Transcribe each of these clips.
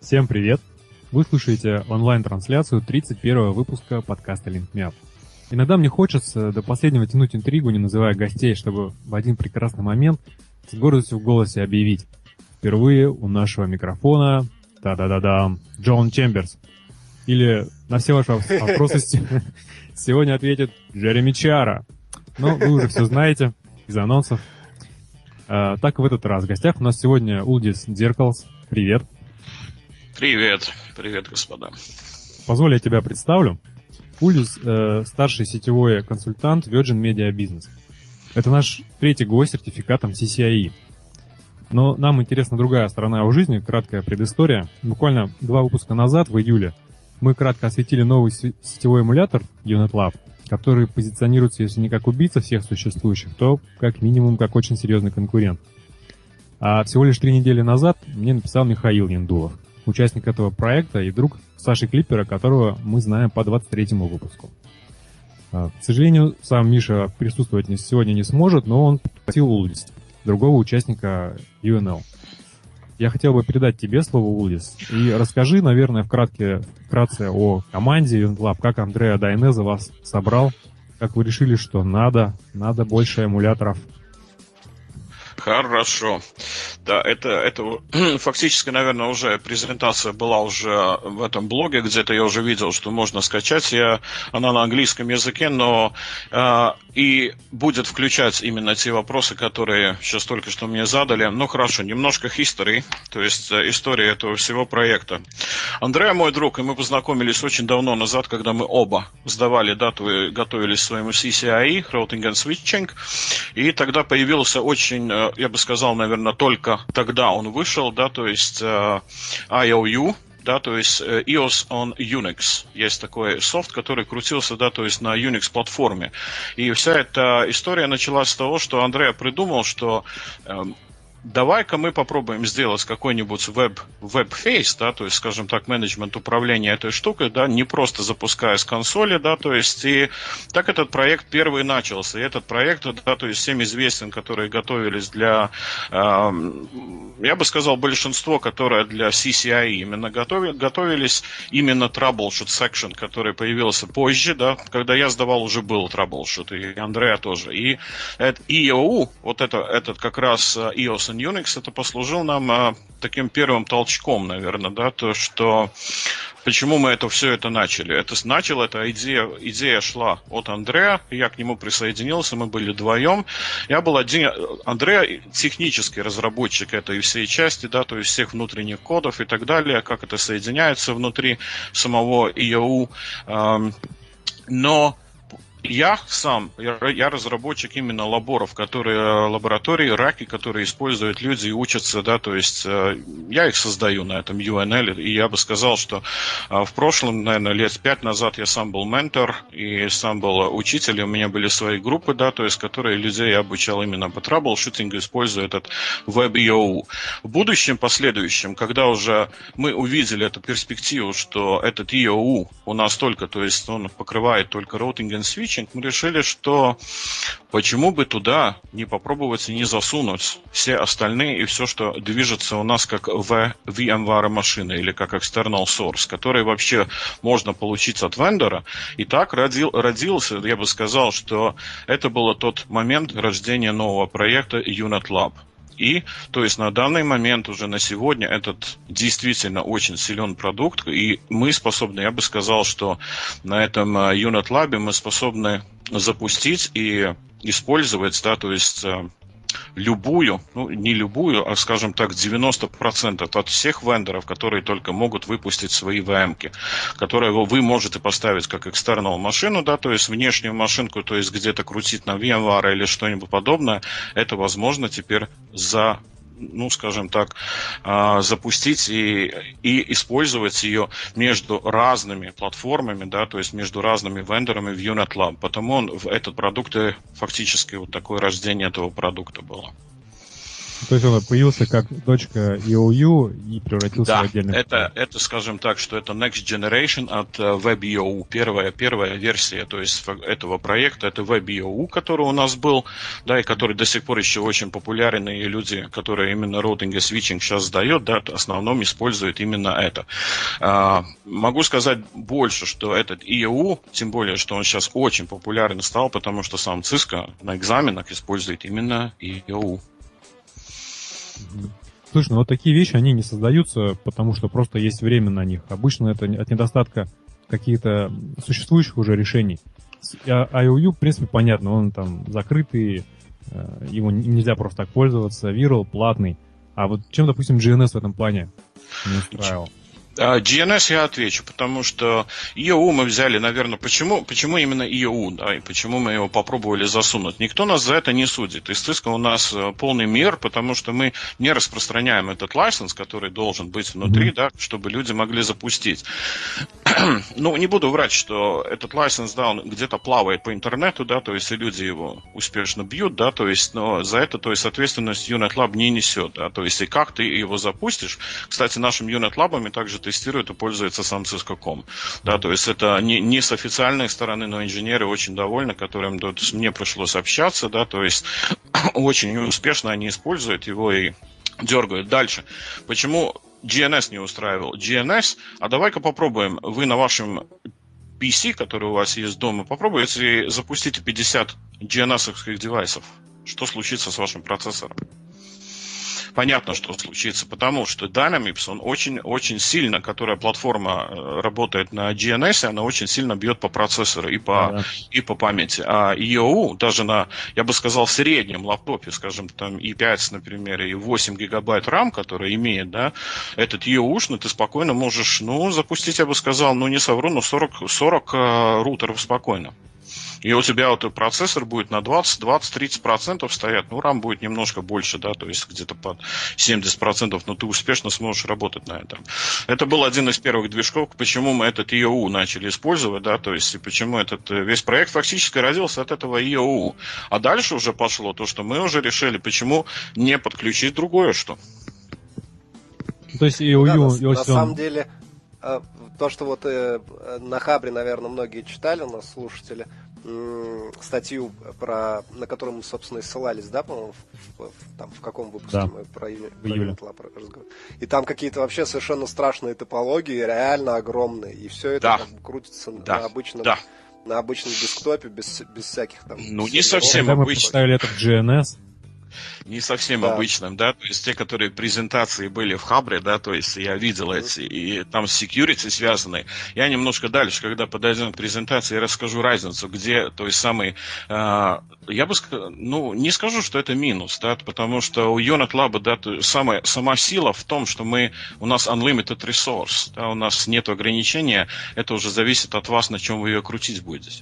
Всем привет! Вы слушаете онлайн-трансляцию 31-го выпуска подкаста Link Me Up. Иногда мне хочется до последнего тянуть интригу, не называя гостей, чтобы в один прекрасный момент с гордостью в голосе объявить: впервые у нашего микрофона Джон Чемберс. Или на все ваши вопросы сегодня ответит Джереми Чара. Но вы уже все знаете из анонсов. Так и в этот раз в гостях у нас сегодня Улдис Деркалс. Привет. Привет, господа. Позволь, я тебя представлю. Улдис старший сетевой консультант Virgin Media Business. Это наш третий гость с сертификатом CCIE. Но нам интересна другая сторона его жизни, краткая предыстория. Буквально 2 выпуска назад, в июле, мы кратко осветили новый сетевой эмулятор UNetLab, который позиционируется, если не как убийца всех существующих, то как минимум как очень серьезный конкурент. А всего лишь 3 недели назад мне написал Михаил Яндулов, участник этого проекта и друг Саши Клипера, которого мы знаем по 23-му выпуску. К сожалению, сам Миша присутствовать сегодня не сможет, но он попросил Улдис, другого участника UNL. Я хотел бы передать тебе слово, Улдис, и расскажи, наверное, вкратце о команде UNetLab, как Андреа Дайнезе вас собрал, как вы решили, что надо больше эмуляторов. Хорошо. Да, это фактически, наверное, уже презентация была уже в этом блоге, где-то я уже видел, что можно скачать. Она на английском языке, но и будет включать именно те вопросы, которые сейчас только что мне задали. Ну, хорошо, немножко history, то есть история этого всего проекта. Андреа мой друг, и мы познакомились очень давно назад, когда мы оба сдавали дату и готовились к своему CCIE, Routing and Switching, и тогда появился очень, я бы сказал, наверное, только тогда он вышел, да, то есть IOU, да, то есть EOS on Unix. Есть такой софт, который крутился, да, то есть на Unix-платформе. И вся эта история началась с того, что Андреа придумал, что давай-ка мы попробуем сделать какой-нибудь веб-фейс, да, то есть, скажем так, менеджмент управления этой штукой, да, не просто запуская с консоли, да, то есть, и так этот проект первый начался. И этот проект, да, то есть, всем известен, которые готовились для, я бы сказал, большинство, которое для CCIE именно готовились, именно Troubleshoot Section, который появился позже, да, когда я сдавал, уже был Troubleshoot, и Андреа тоже. И EOU, вот этот как раз EOS and Unix, это послужил нам таким первым толчком, наверное, да, то, что почему мы все это начали. Эта идея шла от Андреа, я к нему присоединился, мы были вдвоем. Я был один, Андреа технический разработчик этой всей части, да, то есть всех внутренних кодов и так далее, как это соединяется внутри самого EOU. Но я разработчик именно лаборатории раки, которые используют люди и учатся, да, то есть я их создаю на этом UNL, и я бы сказал, что в прошлом, наверное, лет 5 назад я сам был ментор и сам был учитель, и у меня были свои группы, да, то есть которые людей я обучал именно по траблшутингу, используя этот WebEOU. В будущем, последующем, когда уже мы увидели эту перспективу, что этот EOU у нас только, то есть он покрывает только routing and switching, мы решили, что почему бы туда не попробовать и не засунуть все остальные и все, что движется у нас как VMware машины или как external source, который вообще можно получить от вендора. И так родился, я бы сказал, что это был тот момент рождения нового проекта UNetLab. И, то есть, на данный момент, уже на сегодня, этот действительно очень силен продукт, и мы способны, я бы сказал, что на этом UNetLab мы способны запустить и использовать, да, то есть любую, ну не любую, а скажем так 90% от всех вендоров, которые только могут выпустить свои VM-ки, которые вы можете поставить как external машину, да, то есть внешнюю машинку, то есть где-то крутить на VMware или что-нибудь подобное, это возможно теперь скажем так, запустить и использовать ее между разными платформами, да, то есть между разными вендорами в UNetLab. Потому этот продукт фактически вот такое рождение этого продукта было. То есть он появился как .eu и превратился в Да, отдельный это, скажем так, что это Next Generation от WebEOU, первая версия, то есть этого проекта, это WebEOU, который у нас был, да, и который до сих пор еще очень популярен, и люди, которые именно роутинг и свитчинг сейчас сдают, да, в основном используют именно это. Могу сказать больше, что этот EOU, тем более, что он сейчас очень популярен стал, потому что сам Cisco на экзаменах использует именно EOU. Слушай, ну вот такие вещи, они не создаются, потому что просто есть время на них. Обычно это от недостатка каких-то существующих уже решений. IOU, в принципе, понятно, он там закрытый, его нельзя просто так пользоваться, Viral платный. А вот чем, допустим, GNS в этом плане не устраивал? GNS я отвечу, потому что EOU мы взяли, наверное, почему именно EOU, да, и почему мы его попробовали засунуть. Никто нас за это не судит. Из Cisco у нас полный мир, потому что мы не распространяем этот лайсенс, который должен быть внутри, да, чтобы люди могли запустить. Ну, не буду врать, что этот лайсенс, да, он где-то плавает по интернету, да, то есть и люди его успешно бьют, да, то есть, но за это, то есть, ответственность Unit Lab не несет, да, то есть, и как ты его запустишь. Кстати, нашим Unit Lab'ами также тестирует и пользуется сам Cisco.com, да, то есть, это не с официальной стороны, но инженеры очень довольны, которым мне пришлось общаться, да, то есть, очень успешно они используют его и дергают. Дальше. Почему GNS не устраивал? GNS, а давай-ка попробуем, вы на вашем PC, который у вас есть дома, попробуйте запустите 50 GNS-овских девайсов. Что случится с вашим процессором? Понятно, что случится, потому что Dynamics, он очень сильно, которая платформа работает на GNS, она очень сильно бьет по процессору и по памяти. А EOU, даже на, я бы сказал, среднем лаптопе, скажем, там i5, например, и 8 гигабайт RAM, который имеет, да, этот EOU, ты спокойно можешь, ну, запустить, я бы сказал, ну, не совру, но 40 рутеров спокойно. И у тебя вот процессор будет на 20-30% стоять, ну, RAM будет немножко больше, да, то есть где-то под 70%, но ты успешно сможешь работать на этом. Это был один из первых движков, почему мы этот EOU начали использовать, да, то есть и почему этот весь проект фактически родился от этого EOU. А дальше уже пошло то, что мы уже решили, почему не подключить другое что. То есть EOU, на самом деле, то, что вот на Хабре, наверное, многие читали, у нас слушатели, статью, на которую мы, собственно, и ссылались, да, по-моему, в каком выпуске мы про Unit Lab разговаривали. И там какие-то вообще совершенно страшные топологии, реально огромные. И все это как бы крутится на обычном десктопе, без всяких там... Ну, не совсем обычно. Когда мы представили это в GNS, не совсем обычным, да, то есть те, которые презентации были в Хабре, да, то есть я видел эти, и там с security связаны. Я немножко дальше, когда подойдем к презентации, я расскажу разницу, где, то есть самый, я бы сказал, ну, не скажу, что это минус, да, потому что у Unit Lab, да, сама сила в том, что у нас unlimited resource, да, у нас нет ограничения, это уже зависит от вас, на чем вы ее крутить будете.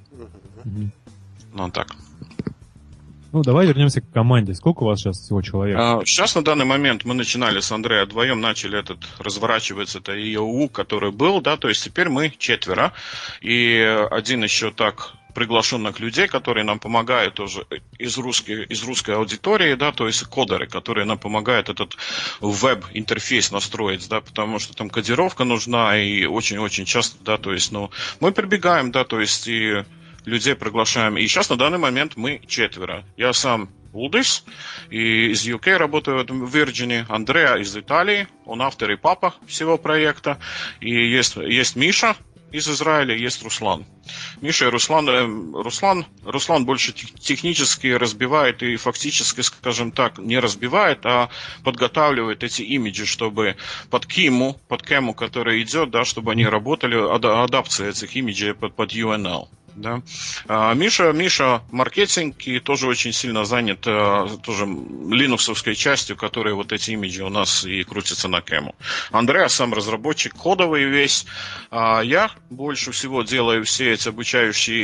Ну, так. Ну, давай вернемся к команде. Сколько у вас сейчас всего человек? Сейчас на данный момент мы начинали с Андрея вдвоем, начали разворачиваться, это EOU, который был, да, то есть теперь мы 4. И один еще так приглашенных людей, которые нам помогают тоже из русской аудитории, да, то есть кодеры, которые нам помогают этот веб-интерфейс настроить, да, потому что там кодировка нужна и очень-очень часто, да, то есть, ну, мы прибегаем, да, то есть и людей приглашаем. И сейчас на данный момент мы 4. Я сам Улдис, и из UK работаю в Virginia, Андреа из Италии, он автор и папа всего проекта, и есть Миша из Израиля, есть Руслан. Миша и Руслан больше технически разбивает и фактически, скажем так, не разбивает, а подготавливает эти имиджи, чтобы под кему, который идет, да, чтобы они работали, адапция этих имиджей под UNL. Да. Миша маркетинг и тоже очень сильно занят тоже линуксовской частью, которая вот эти имиджи у нас и крутятся на кему. Андреа сам разработчик кодовый весь. Я больше всего делаю все эти обучающие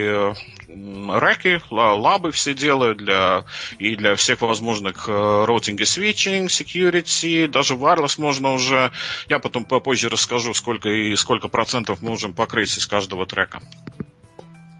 реки, лабы все делаю для всех возможных роутинг и свитчинг, security, даже wireless можно уже. Я потом попозже расскажу, сколько процентов мы можем покрыть из каждого трека.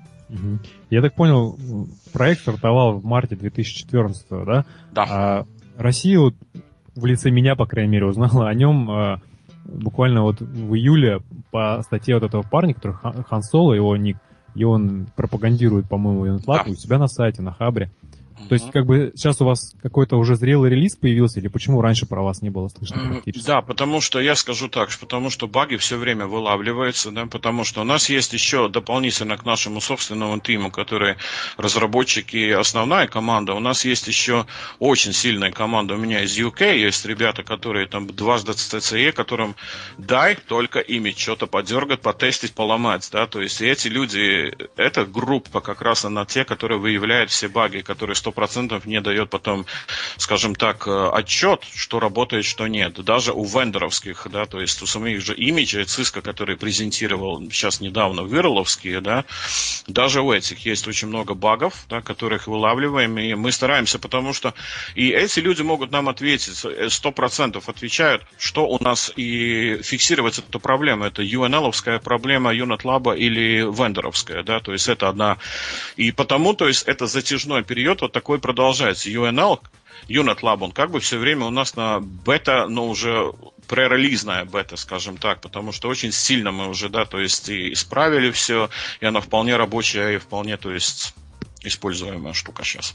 Я так понял, проект стартовал в марте 2014, да? Да. Россия вот в лице меня, по крайней мере, узнала о нем буквально вот в июле по статье вот этого парня, который Хан Соло, его ник, и он пропагандирует, по-моему, Unetlab у себя на сайте, на Хабре. То есть, как бы, сейчас у вас какой-то уже зрелый релиз появился, или почему раньше про вас не было слышно практически? Да, потому что, я скажу так, потому что баги все время вылавливаются, да, потому что у нас есть еще дополнительно к нашему собственному тиму, которые разработчики и основная команда, у нас есть еще очень сильная команда, у меня из UK есть ребята, которые там дважды CCE, которым дай только ими что-то подергать, потестить, поломать, да, то есть эти люди, эта группа как раз она те, которые выявляют все баги, которые 100% не дает потом, скажем так, отчет, что работает, что нет. Даже у вендоровских, да, то есть у самих же имиджей Cisco, который презентировал сейчас недавно вирловские, да, даже у этих есть очень много багов, да, которых вылавливаем, и мы стараемся, потому что и эти люди могут нам ответить, 100% отвечают, что у нас и фиксировать эту проблему. Это UNL-овская проблема, Unetlab или вендоровская, да, то есть это одна. И потому, то есть это затяжной период, вот такой продолжается. Unetlab, он как бы все время у нас на бета, но уже пререлизная бета, скажем так, потому что очень сильно мы уже, да, то есть и исправили все, и она вполне рабочая и вполне, то есть, используемая штука сейчас.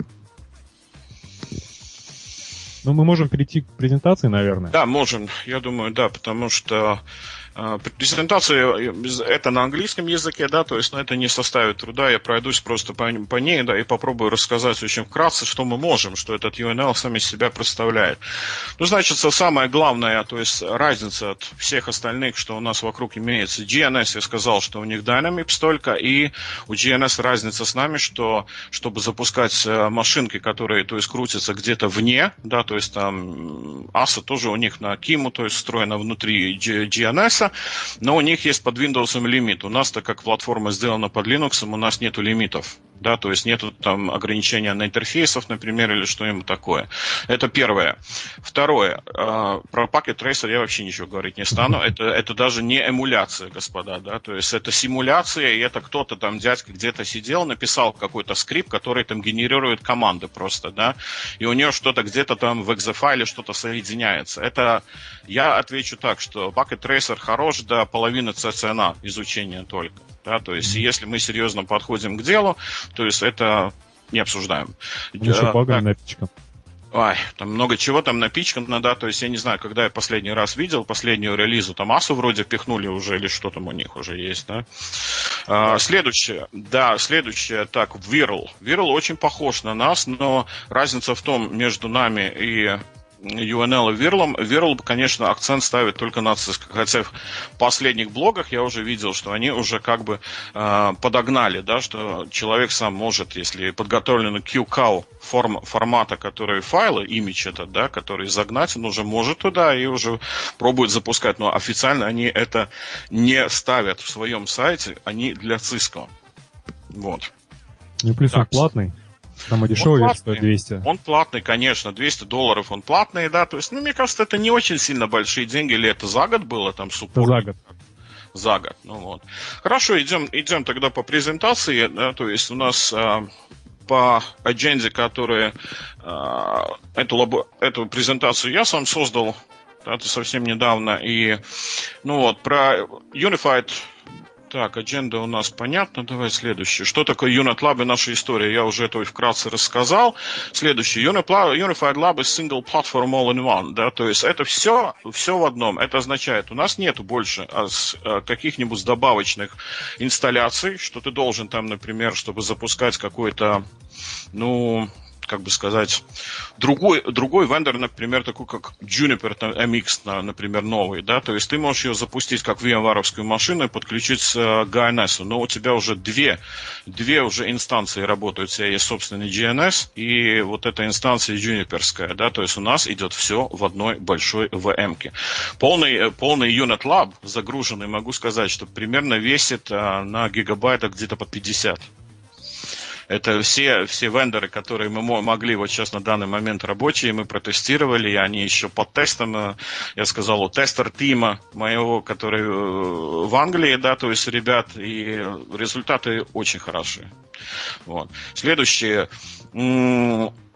Ну, мы можем перейти к презентации, наверное. Да, можем, я думаю, да, потому что презентация это на английском языке, да, то есть это не составит труда, я пройдусь просто по ней, да, и попробую рассказать очень вкратце, что мы можем, что этот UNL сам из себя представляет. Ну, значит, самое главное, то есть разница от всех остальных, что у нас вокруг имеется. GNS, я сказал, что у них Dynamics только, и у GNS разница с нами, что чтобы запускать машинки, которые, то есть, крутятся где-то вне, да, то есть там ASA тоже у них на KIMU, то есть встроена внутри GNS, но у них есть под Windows лимит. У нас, так как платформа сделана под Linux, у нас нету лимитов. Да, то есть нету там ограничения на интерфейсов, например, или что-нибудь такое. Это первое. Второе. Про Packet Tracer я вообще ничего говорить не стану. Это даже не эмуляция, господа. Да? То есть это симуляция, и это кто-то там, дядька, где-то сидел, написал какой-то скрипт, который там генерирует команды просто, да, и у него что-то где-то там в экзефайле что-то соединяется. Это я отвечу так, что Packet Tracer хорош до половины CCNA изучения только. Да, то есть, если мы серьезно подходим к делу, то есть это не обсуждаем. Еще багами напичкан. Ой, там много чего там напичкано, да, то есть я не знаю, когда я последний раз видел последнюю релизу, там ASU вроде пихнули уже, или что там у них уже есть, да. Следующее, так, Virl. Virl очень похож на нас, но разница в том между нами и UNL и Virl. Virl, конечно, акцент ставит только на Cisco. Хотя в последних блогах я уже видел, что они уже как бы подогнали, да, что человек сам может, если подготовлены QCOW формата, который файлы, имидж этот, да, который загнать, он уже может туда и уже пробует запускать. Но официально они это не ставят в своем сайте, они для Cisco. Вот. Ну, плюс он платный. Самый дешевый версия стоит 200. Он платный, конечно, $200 он платный, да, то есть, ну, мне кажется, это не очень сильно большие деньги, или это за год было, там, суппорт? За год. За год, ну вот. Хорошо, идем тогда по презентации, да, то есть у нас по адженде, которая эту презентацию я сам создал, это совсем недавно, и, ну вот, про Unified. Так, адженда у нас понятна. Давай следующее. Что такое Unetlab и наша история? Я уже это вкратце рассказал. Следующее. Unified Lab is single platform all in one. Да? То есть это все в одном. Это означает, у нас нету больше каких-нибудь добавочных инсталляций, что ты должен там, например, чтобы запускать какой-то, ну, как бы сказать, другой вендор, например, такой как Juniper MX, например, новый, да, то есть ты можешь ее запустить как VMware-овскую машину и подключить к GNS, но у тебя уже две уже инстанции работают, у тебя есть собственный GNS и вот эта инстанция Juniperская, да, то есть у нас идет все в одной большой VM-ке. Полный Unetlab загруженный, могу сказать, что примерно весит на гигабайтах где-то под 50. Это все вендоры, которые мы могли вот сейчас на данный момент рабочие, мы протестировали, и они еще под тестом, я сказал, у тестер-тима моего, который в Англии, да, то есть ребят, и результаты очень хорошие. Вот. Следующее.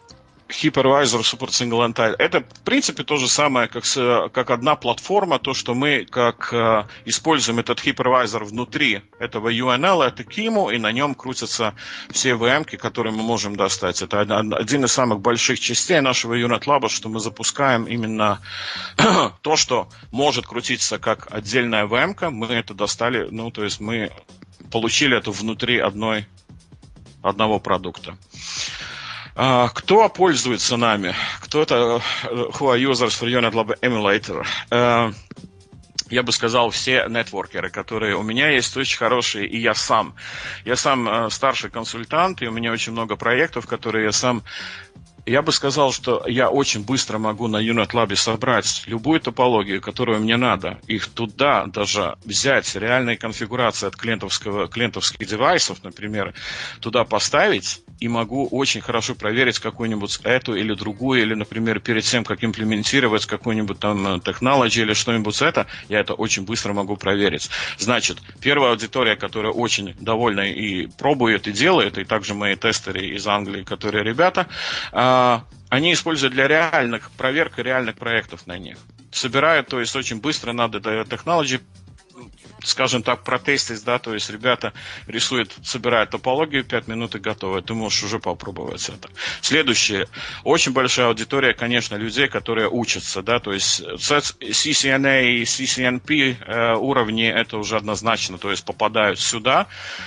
Hypervisor Super Single Entile. Это, в принципе, то же самое, как одна платформа, то, что мы используем этот Hypervisor внутри этого UNL, это KIMU, и на нем крутятся все VM-ки, которые мы можем достать. Это один из самых больших частей нашего Unit Lab, что мы запускаем именно то, что может крутиться как отдельная VM-ка, мы это достали, то есть мы получили это внутри одного продукта. Кто пользуется нами? Кто это? Who are users for Unit Lab Emulator? Я бы сказал, все нетворкеры, которые у меня есть, очень хорошие, и я сам. Я сам старший консультант, и у меня очень много проектов, которые я сам... Я бы сказал, что я очень быстро могу на Unit Lab собрать любую топологию, которую мне надо. Их туда даже взять, реальные конфигурации от клиентовских девайсов, например, туда поставить, и могу очень хорошо проверить какую-нибудь эту или другую, или, например, перед тем, как имплементировать какую-нибудь там технологию или что-нибудь я это очень быстро могу проверить. Значит, первая аудитория, которая очень довольна и пробует, и делает, и также мои тестеры из Англии, которые ребята, они используют для проверки реальных проектов на них. Собирают, то есть очень быстро надо технологии, скажем так, протестить, да, то есть ребята собирают топологию, 5 минут и готово. Ты можешь уже попробовать это. Следующее. Очень большая аудитория, конечно, людей, которые учатся, да, то есть CCNA и CCNP уровни, это уже однозначно, то есть попадают сюда.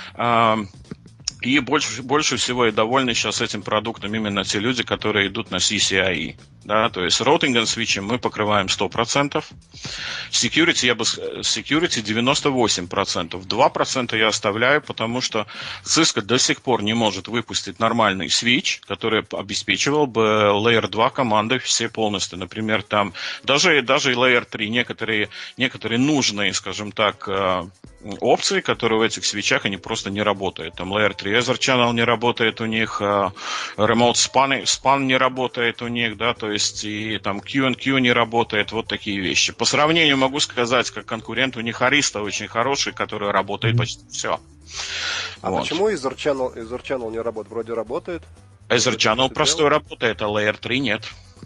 И больше всего и довольны сейчас этим продуктом именно те люди, которые идут на CCIE. Да, то есть роутинг и свитчем мы покрываем 100%. Security 98%. 2% я оставляю, потому что Cisco до сих пор не может выпустить нормальный свитч, который обеспечивал бы Layer 2 команды все полностью. Например, там даже и Layer 3 некоторые нужные, скажем так, опции, которые в этих свитчах, они просто не работают. Там Layer 3 Ether Channel не работает у них, Remote Span не работает у них, да, то есть и там Q&Q не работает, вот такие вещи. По сравнению могу сказать, как конкурент у них Arista очень хороший, который работает почти все. А вот. Почему Ether Channel не работает? Вроде работает. Ether Channel простой работает, а Layer 3 нет.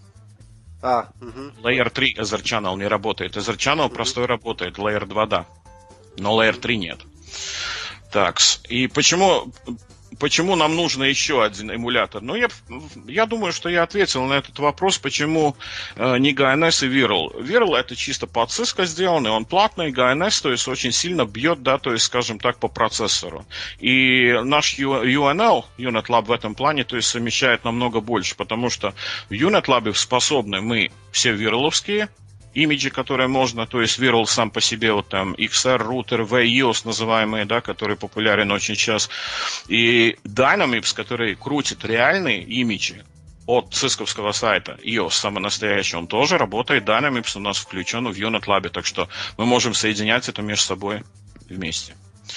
Угу. Layer 3 Ether Channel не работает. Ether Channel простой работает, Layer 2 да. Но Layer 3 нет. Так, и почему нам нужно еще один эмулятор? Ну, я думаю, что я ответил на этот вопрос, почему не GNS и Virl. Virl это чисто под Cisco сделанный, он платный, GNS, то есть очень сильно бьет, да, то есть, скажем так, по процессору. И наш UNL, Unit Lab в этом плане, то есть совмещает намного больше, потому что в Unit Lab способны мы все вирловские имиджи, которые можно, то есть Virl сам по себе, вот там XR, рутер, VEOS называемые, да, который популярен очень сейчас, и Dynamips, который крутит реальные имиджи от цисковского сайта, EOS самый настоящий, он тоже работает, Dynamips у нас включен в Unit Lab, так что мы можем соединять это между собой вместе.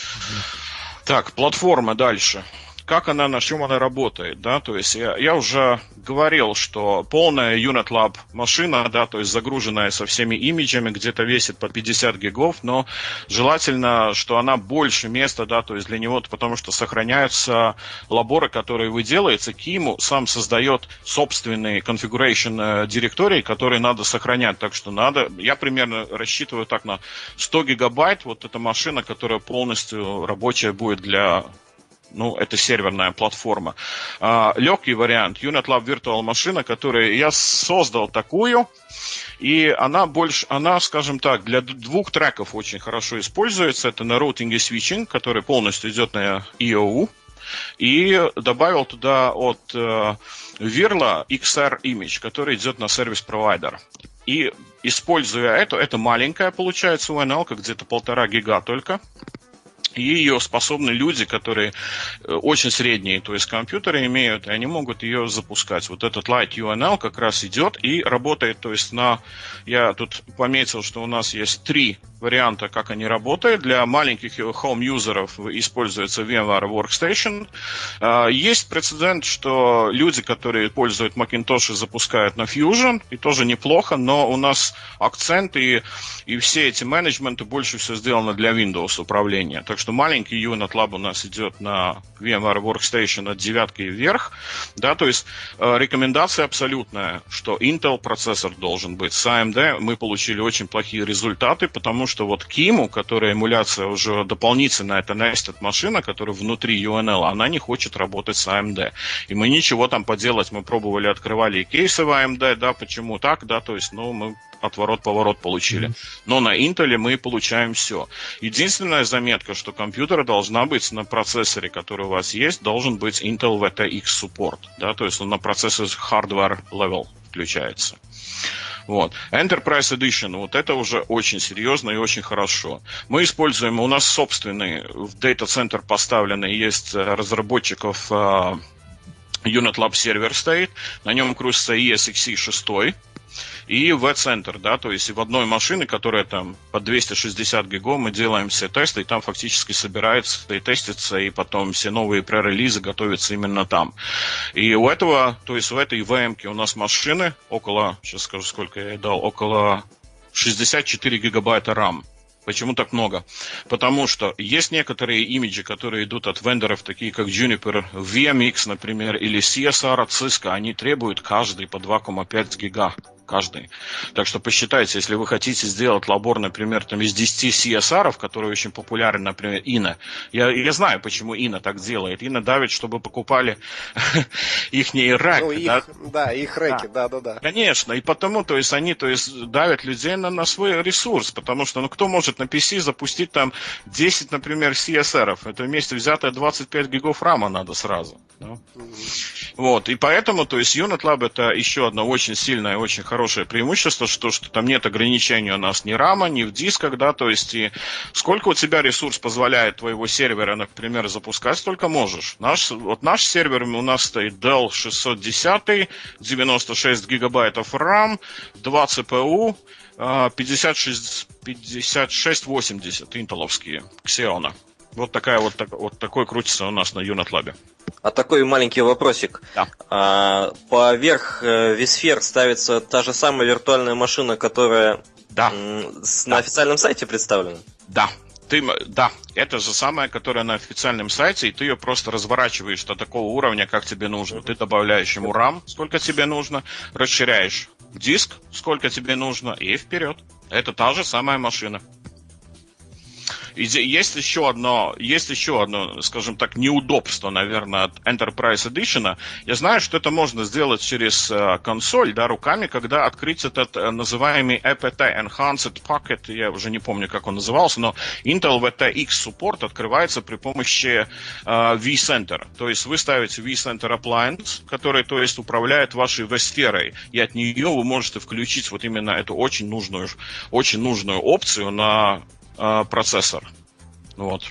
Так, платформа дальше. Как на чем она работает, да, то есть я уже говорил, что полная Unit Lab машина, да, то есть загруженная со всеми имиджами, где-то весит по 50 гигов, но желательно, что она больше места, да, то есть для него, потому что сохраняются лаборы, которые вы делаете, KIMU сам создает собственные configuration директории, которые надо сохранять, так что я примерно рассчитываю так на 100 гигабайт, вот эта машина, которая полностью рабочая будет для... это серверная платформа. Легкий вариант. Unit Lab Virtual машина, которую я создал такую, и она, скажем так, для 2 треков очень хорошо используется. Это на роутинге switching, который полностью идет на EOU. И добавил туда от Virl XR Image, который идет на сервис-провайдер. И используя это маленькая, получается, UNL, где-то 1,5 гига только. И ее способны люди, которые очень средние, то есть компьютеры имеют, и они могут ее запускать. Вот этот Light UNL как раз идет и работает, то есть я тут пометил, что у нас есть 3 варианта, как они работают. Для маленьких home-юзеров используется VMware Workstation. Есть прецедент, что люди, которые пользуют Macintosh, запускают на Fusion, и тоже неплохо, но у нас акцент и все эти менеджменты больше всего сделаны для Windows управления. Так что маленький Unit Lab у нас идет на VMware Workstation от 9 вверх. Да, то есть рекомендация абсолютная, что Intel процессор должен быть. С AMD мы получили очень плохие результаты, потому что вот Киму, которая эмуляция уже дополнительно, это Nested машина, которая внутри UNL, она не хочет работать с AMD. И мы ничего там поделать, мы пробовали, открывали и кейсы в AMD, да, почему так, да, то есть, ну, мы отворот-поворот получили. Но на Intel мы получаем все. Единственная заметка, что компьютер должна быть на процессоре, который у вас есть, должен быть Intel VTX Support, да, то есть он на процессоре hardware level включается. Вот. Enterprise Edition, вот это уже очень серьезно и очень хорошо. Мы используем, у нас собственный в Data Center поставленный, есть разработчиков Unit Lab сервер стоит, на нем крутится ESXi 6 и V-центр, да, то есть в одной машине, которая там по 260 гигов, мы делаем все тесты, и там фактически собирается и тестится, и потом все новые пререлизы готовятся именно там. И у этого, то есть в этой VM-ке у нас машины около, сейчас скажу, сколько я ей дал, около 64 гигабайта RAM. Почему так много? Потому что есть некоторые имиджи, которые идут от вендоров, такие как Juniper, VMX, например, или CSR от Cisco, они требуют каждый по 2,5 гига. Каждый. Так что посчитайте, если вы хотите сделать лабор, например, там, из 10 CSR, которые очень популярны, например, Ина. Я знаю, почему Ина так делает. Ина давит, чтобы покупали ихние рэки. Ну, их, да, их рэки, да. Конечно, и потому, то есть, они, то есть, давят людей на свой ресурс, потому что, ну, кто может на PC запустить там 10, например, CSR? Это вместе взятое 25 гигов рама надо сразу. Да? Вот, и поэтому, то есть, Unit Lab это еще одно очень сильное, очень хорошее преимущество, что там нет ограничений у нас ни рама, ни в дисках, да, то есть, и сколько у тебя ресурс позволяет твоего сервера, например, запускать, столько можешь. Наш сервер у нас стоит Dell 610, 96 гигабайтов RAM, 2 CPU, 5680 интеловские Xeon. Вот такой крутится у нас на Unit Lab. А такой маленький вопросик. Да. Поверх vSphere ставится та же самая виртуальная машина, которая на официальном сайте представлена? Да. Это же самая, которая на официальном сайте, и ты ее просто разворачиваешь до такого уровня, как тебе нужно. Ты добавляешь ему RAM, сколько тебе нужно, расширяешь диск, сколько тебе нужно, и вперед. Это та же самая машина. Есть еще одно, скажем так, неудобство, наверное, от Enterprise Edition. Я знаю, что это можно сделать через консоль, да, руками, когда открыть этот называемый EPT Enhanced Packet, я уже не помню, как он назывался, но Intel VTX Support открывается при помощи vCenter. То есть вы ставите vCenter Appliance, который, то есть, управляет вашей vSphere, и от нее вы можете включить вот именно эту очень нужную опцию на процессор. Вот.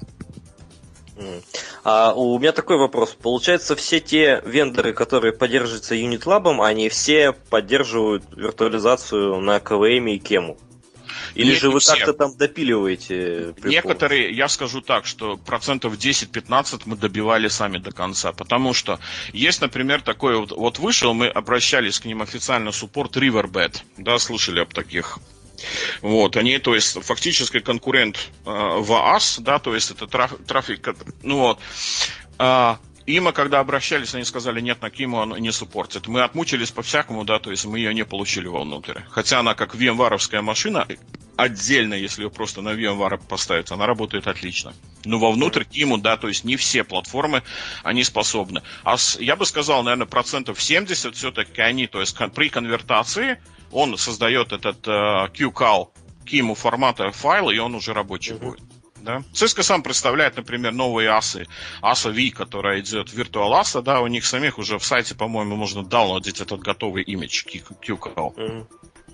У меня такой вопрос. Получается, все те вендоры, которые поддерживаются Unit Lab, они все поддерживают виртуализацию на KVM и Кему? Или же вы как-то там допиливаете? Некоторые, я скажу так, что 10-15% мы добивали сами до конца. Потому что есть, например, такой вот вышел, мы обращались к ним официально, суппорт Riverbed. Да, слышали об таких? Вот, они, то есть, фактически конкурент VAS, да, то есть, это трафик, ну вот. И мы, когда обращались, они сказали, нет, на Киму он не суппортит. Мы отмучились по-всякому, да, то есть, мы ее не получили вовнутрь. Хотя она как VMware-овская машина, отдельно, если ее просто на VMware поставить, она работает отлично. Но вовнутрь Киму, да, то есть, не все платформы, они способны. Я бы сказал, наверное, 70% все-таки они, то есть, при конвертации, он создает этот QCal, Киму формата файла, и он уже рабочий будет. Да? Cisco сам представляет, например, новые ASA V, которая идет Virtual ASA, да, у них самих уже в сайте, по-моему, можно даунлодить этот готовый имидж QCal.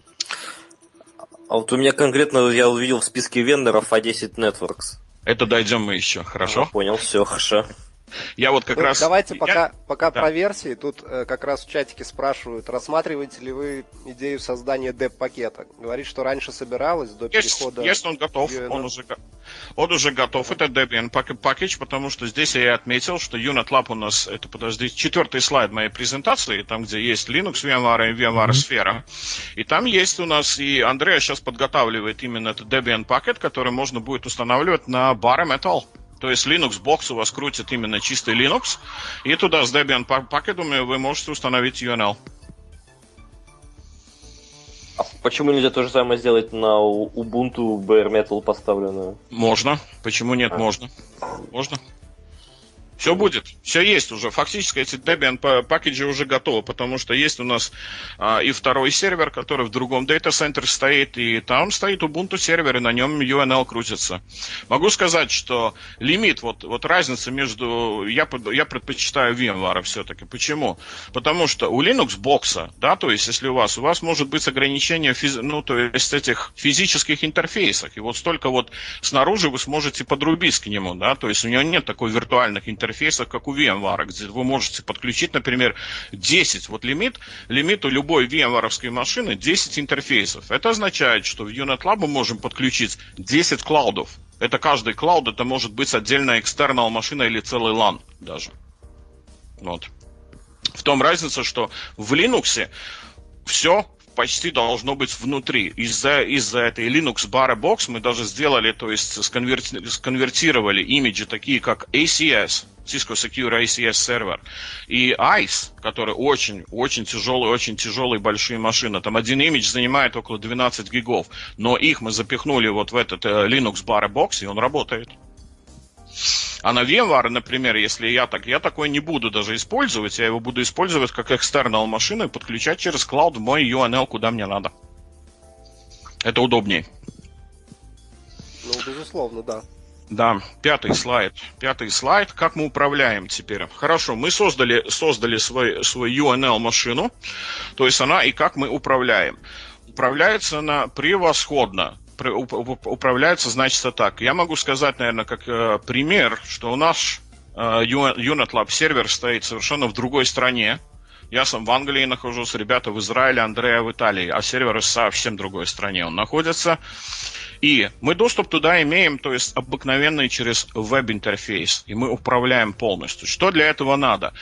А вот у меня конкретно, я увидел в списке вендоров A10 Networks. Это дойдем мы еще, хорошо? Понял, все, хорошо. Я вот как раз... Давайте пока про версии. Тут как раз в чатике спрашивают, рассматриваете ли вы идею создания деп-пакета. Говорит, что раньше собиралось до перехода... Есть, он готов. Он уже готов. Это Debian Package, потому что здесь я и отметил, что Unit Lab у нас, это, подожди, 4-й слайд моей презентации, там, где есть Linux, VMware и VMware сфера. И там есть у нас, и Андреа сейчас подготавливает именно этот Debian Packet, который можно будет устанавливать на Bare Metal. То есть Linux Box у вас крутит именно чистый Linux, и туда с Debian Packet вы можете установить UNL. А почему нельзя то же самое сделать на Ubuntu Bare Metal поставленную? Можно. Почему нет? Можно. Все будет, все есть уже. Фактически эти Debian пакеджи уже готовы, потому что есть у нас и второй сервер, который в другом дата-центре стоит, и там стоит Ubuntu сервер, и на нем UNL крутится. Могу сказать, что лимит, вот разница между... Я предпочитаю VMware все-таки. Почему? Потому что у Linux бокса, да, то есть если у вас может быть ограничение, то есть этих физических интерфейсов, и вот столько вот снаружи вы сможете подрубить к нему, да, то есть у него нет такой виртуальных интерфейсов, как у VMware, где вы можете подключить, например, 10. Вот лимит у любой VMware-овской машины 10 интерфейсов. Это означает, что в Unit Lab мы можем подключить 10 клаудов. Это каждый клауд, это может быть отдельная external машина или целый LAN даже. Вот. В том разница, что в Linux все почти должно быть внутри. Из-за этой Linux Bare Box мы даже сделали, то есть сконвертировали имиджи такие, как ACS, Cisco Secure ACS сервер, и ICE, который очень тяжелые большие машины. Там один имидж занимает около 12 гигов, но их мы запихнули вот в этот Linux Bare Box, и он работает. А на VMware, например, если я такой не буду даже использовать, я его буду использовать как external машину и подключать через клауд в мой UNL, куда мне надо. Это удобнее. Ну, безусловно, да. Да, пятый слайд. Как мы управляем теперь? Хорошо, мы создали свой UNL машину, то есть она и как мы управляем. Управляется она превосходно. Управляется, значит, так. Я могу сказать, наверное, как пример, что у нас Unit Lab сервер стоит совершенно в другой стране. Я сам в Англии нахожусь, ребята в Израиле, Андреа в Италии, а сервер в совсем другой стране он находится. И мы доступ туда имеем, то есть обыкновенный через веб-интерфейс, и мы управляем полностью. Что для этого надо?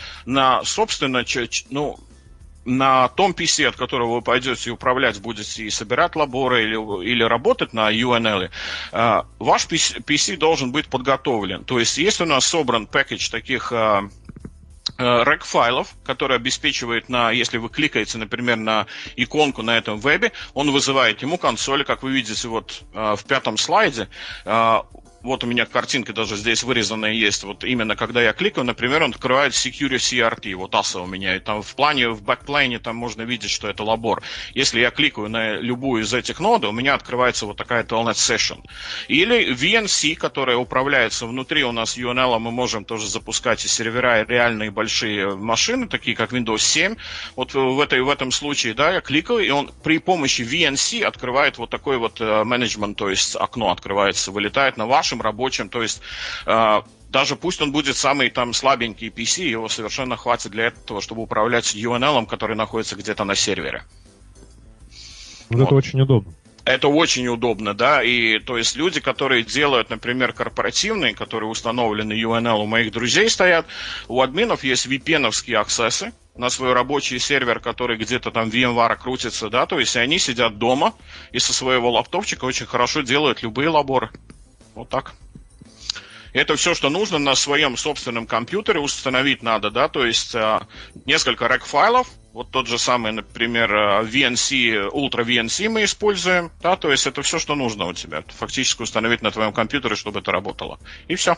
На том PC, от которого вы пойдете управлять, будете и собирать лаборы или работать на UNL, ваш PC должен быть подготовлен. То есть есть у нас собран пакет таких рек-файлов, который обеспечивает, если вы кликаете, например, на иконку на этом вебе, он вызывает ему консоль, как вы видите вот в 5-м слайде. Вот у меня картинка даже здесь вырезанная есть. Вот именно когда я кликаю, например, он открывает Security CRT. Вот ASA у меня. И там в бэкплейне там можно видеть, что это лабор. Если я кликаю на любую из этих нод, у меня открывается вот такая Telnet Session. Или VNC, которая управляется внутри у нас UNL, мы можем тоже запускать и сервера, и реальные большие машины, такие как Windows 7. Вот в этом случае, да, я кликаю, и он при помощи VNC открывает вот такой вот менеджмент, то есть окно открывается, вылетает на ваш рабочим, то есть даже пусть он будет самый там слабенький PC, его совершенно хватит для этого, чтобы управлять UNL, который находится где-то на сервере. Вот. Это очень удобно. Это очень удобно, да, и то есть люди, которые делают, например, корпоративные, которые установлены UNL, у моих друзей стоят, у админов есть VPN-овские аксессы на свой рабочий сервер, который где-то там в VMware крутится, да, то есть они сидят дома и со своего лаптопчика очень хорошо делают любые лаборы. Вот так. Это все, что нужно на своем собственном компьютере установить надо, да, то есть несколько рек-файлов, вот тот же самый, например, VNC, Ultra VNC мы используем, да, то есть это все, что нужно у тебя, фактически установить на твоем компьютере, чтобы это работало. И все.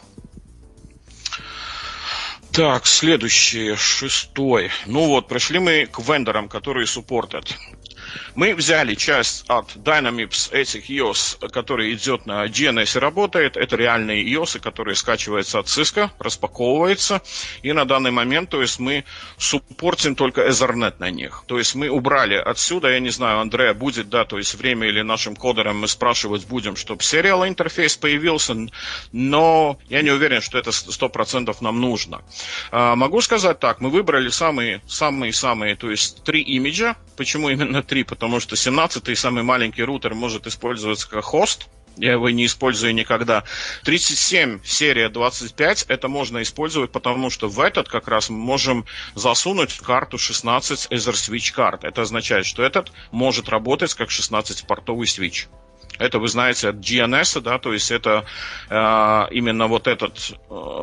Так, следующий, 6. Ну вот, пришли мы к вендорам, которые суппортят. Мы взяли часть от Dynamips этих iOS, который идет на GNS и работает. Это реальные iOS, которые скачиваются от Cisco, распаковываются. И на данный момент, то есть мы суппортим только Ethernet на них. То есть мы убрали отсюда, я не знаю, Андрея, будет, да, то есть время или нашим кодерам мы спрашивать будем, чтобы сериал интерфейс появился, но я не уверен, что это 100% нам нужно. Могу сказать так, мы выбрали самые, то есть 3 имиджа. Почему именно 3? Потому что 17-й самый маленький рутер может использоваться как хост. Я его не использую никогда. 37 серия 25 это можно использовать, потому что в этот как раз мы можем засунуть карту 16 Ether Switch карт. Это означает, что этот может работать как 16-портовый свитч. Это вы знаете от GNS, да, то есть это именно вот этот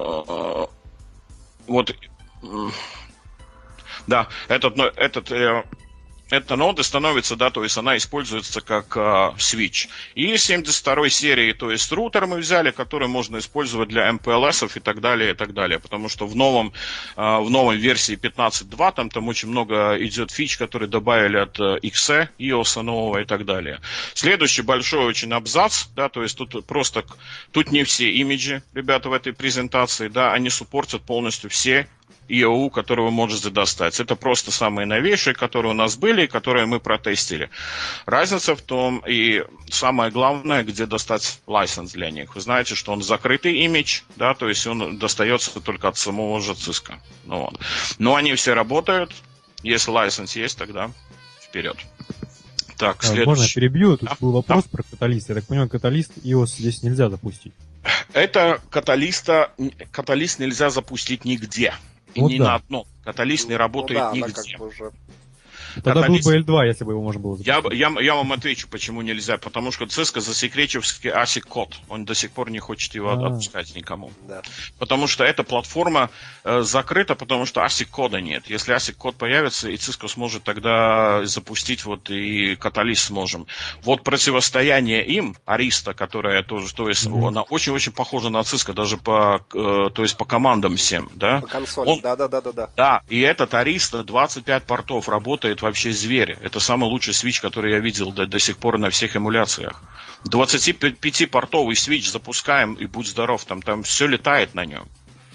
эта нода становится, да, то есть она используется как switch. И 72-й серии, то есть рутер мы взяли, который можно использовать для MPLS и так далее, и так далее. Потому что в новом версии 15.2 там очень много идет фич, которые добавили от XE, iOS нового и так далее. Следующий большой очень абзац, да, то есть тут не все имиджи, ребята, в этой презентации, да, они суппортят полностью все IOU, которые вы можете достать. Это просто самые новейшие, которые у нас были, и которые мы протестили. Разница в том, и самое главное, где достать лайсенс для них. Вы знаете, что он закрытый имидж, да, то есть он достается только от самого же Cisco. Но они все работают. Если лайсенс есть, тогда вперед. Так, следующий. Можно я перебью? Тут был вопрос про каталист. Я так понимаю, каталист iOS здесь нельзя запустить. Это каталист нельзя запустить нигде. И Вот не на одном. Каталист не работает нигде. Тогда был бы L2, если бы его можно было запустить. Я вам отвечу, почему нельзя. Потому что Cisco засекречивский ASIC-код. Он до сих пор не хочет его отпускать никому. Да. Потому что эта платформа закрыта, потому что ASIC-кода нет. Если ASIC-код появится, и Cisco сможет тогда запустить и каталист сможем. Вот противостояние им, Arista, которая тоже, то есть она очень-очень похожа на Cisco, даже по командам всем. Да? По консоли, да. Да, и этот Arista 25 портов работает вообще зверь. Это самый лучший свитч, который я видел до сих пор на всех эмуляциях. 25-портовый свитч запускаем, и будь здоров, там все летает на нем.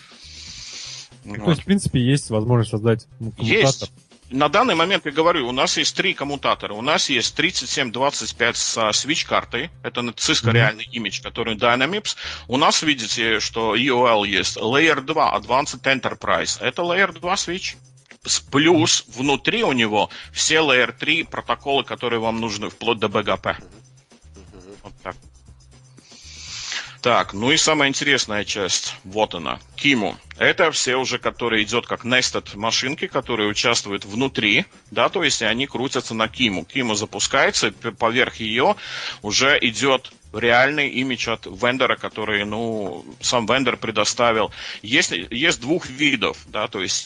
То есть, в принципе, есть возможность создать коммутатор. Есть. На данный момент, я говорю, у нас есть 3 коммутатора. У нас есть 3725 со свитч-картой. Это Cisco реальный имидж, который Dynamips. У нас, видите, что EOL есть. Layer 2, Advanced Enterprise. Это Layer 2 свитч. Плюс внутри у него все Layer 3 протоколы, которые вам нужны, вплоть до BGP. Вот так. Так, ну и самая интересная часть, вот она, KIMU. Это все уже, которые идет как nested машинки, которые участвуют внутри, да, то есть они крутятся на KIMU. KIMU запускается, поверх ее уже идет реальный имидж от вендора, который, сам вендор предоставил. Есть двух видов, да, то есть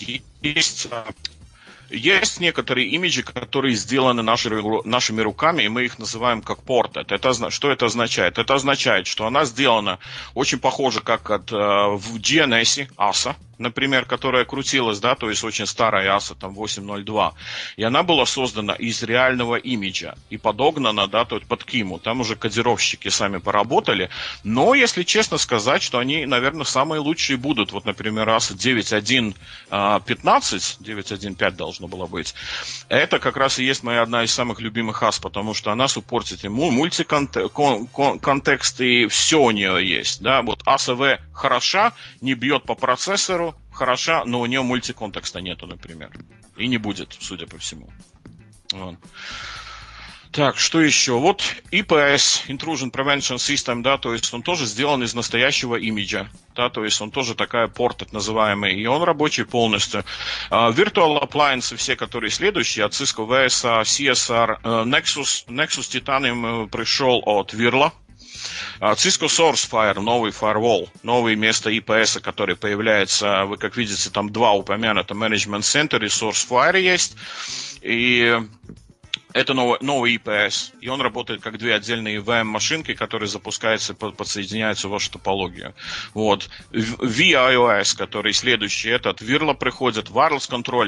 есть некоторые имиджи, которые сделаны нашими руками, и мы их называем как ported. Что это означает? Это означает, что она сделана очень похоже, как в GNS ASA, например, которая крутилась, да, то есть очень старая ASA, там 8.02, и она была создана из реального имиджа и подогнана, да, то есть под KIMU. Там уже кодировщики сами поработали, но, если честно сказать, что они, наверное, самые лучшие будут. Вот, например, ASA 9.1.15, 9.1.5 должно было быть. Это как раз и есть моя одна из самых любимых AS, потому что она суппортит и мультиконтекст, и все у нее есть, да. Вот ASA-V хороша, не бьет по процессору, хороша, но у нее мультиконтекста нету, например. И не будет, судя по всему. Вот. Так, что еще? Вот IPS, Intrusion Prevention System, да, то есть он тоже сделан из настоящего имиджа, да, то есть он тоже такая ported называемый, и он рабочий полностью. Virtual Appliance, все, которые следующие, от Cisco VSA, CSR, Nexus Titanium пришел от Virla. Cisco SourceFire, новый firewall, новое место IPS, который появляется, вы как видите, там 2 упомянуто, Management Center и SourceFire есть, и это новый IPS, и он работает как 2 отдельные VM-машинки, которые запускаются, подсоединяются в вашу топологию. Вот. VIOS, который следующий, этот Virla приходит, Wireless Controller.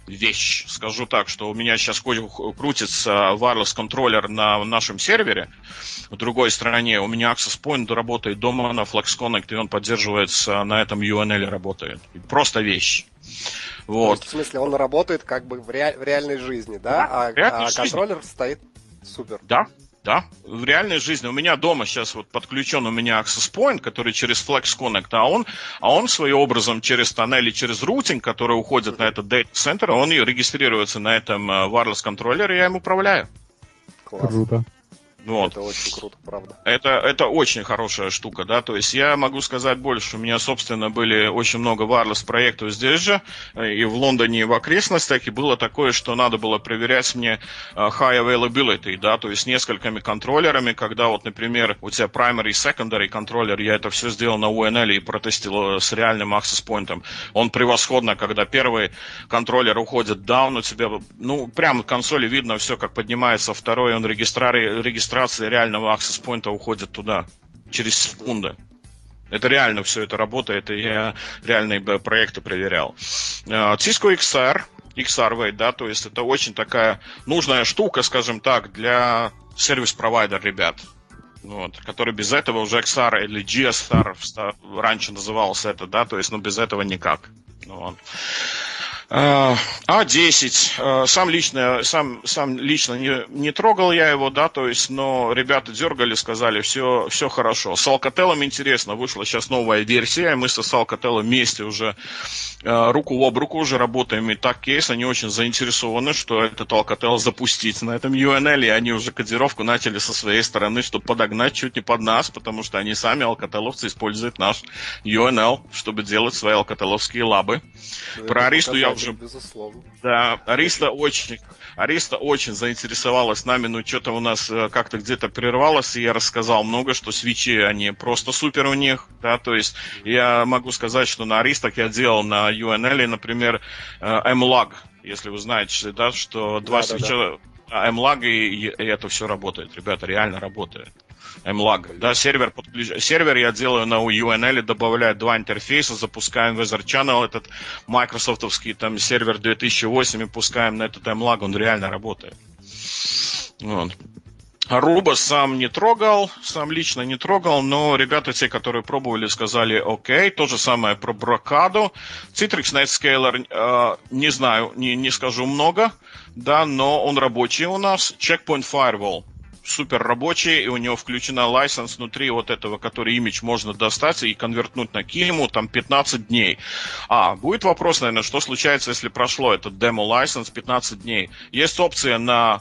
вещь. Скажу так, что у меня сейчас крутится wireless контроллер на нашем сервере. В другой стороне у меня Access Point работает дома на Flex Connect, и он поддерживается на этом UNL работает. Просто вещь. Вот. То есть, в смысле, он работает как бы в реальной жизни, да? А контроллер стоит супер. Да. Да, в реальной жизни. У меня дома сейчас вот подключен у меня Access Point, который через Flex Connect, а он своим образом через тоннели, через рутинг, который уходит на этот дата-центр, он и регистрируется на этом wireless контроллере, и я им управляю. Класс. Круто. Вот. Это очень круто, правда. Это очень хорошая штука, да, то есть я могу сказать больше, у меня, собственно, были очень много wireless проектов здесь же, и в Лондоне, и в окрестностях, и было такое, что надо было проверять мне high availability, да, то есть несколькими контроллерами, когда вот, например, у тебя primary и secondary контроллер, я это все сделал на UNL и протестировал с реальным access point. Он превосходно, когда первый контроллер уходит down, у тебя, ну, прямо в консоли видно все, как поднимается второй, он регистрация реального access point уходит туда через секунды. Это реально все это работает, и я реальные проекты проверял. Cisco XR-Wave, да, то есть это очень такая нужная штука, скажем так, для сервис-провайдер ребят. Вот, который без этого уже XR или GSR раньше назывался это, да, то есть, ну, без этого никак. Вот. А10. Сам лично не трогал я его, да, то есть, но ребята дергали, сказали, все хорошо. С Alcatel интересно, вышла сейчас новая версия, мы со Alcatel вместе уже руку об руку уже работаем, и так кейс, они очень заинтересованы, что этот Alcatel запустить на этом UNL, и они уже кодировку начали со своей стороны, чтобы подогнать чуть не под нас, потому что они сами, алкателовцы, используют наш UNL, чтобы делать свои алкателовские лабы. Про Аристу я уже... Безусловно. Да, Ариста очень заинтересовалась нами, но что-то у нас как-то где-то прервалось, и я рассказал много, что свитчи, они просто супер у них, да, то есть я могу сказать, что на Аристах я делал на UNL, например, MLAG, если вы знаете, да, что два свитча MLAG, и это все работает, ребята, реально работает. MLAG, да, сервер я делаю на UNL, добавляю два интерфейса, запускаем Weather Channel, этот майкрософтовский там сервер 2008, и пускаем на этот MLAG, он реально работает. Вот. Aruba сам лично не трогал, но ребята те, которые пробовали, сказали окей. То же самое про Brocado. Citrix Netscaler, не знаю, не скажу много, да, но он рабочий у нас. Checkpoint Firewall супер рабочий, и у него включена лайсенс внутри вот этого, который имидж можно достать и конвертнуть на Киму, там 15 дней. Будет вопрос, наверное, что случается, если прошло этот демо-лайсенс 15 дней. Есть опция на...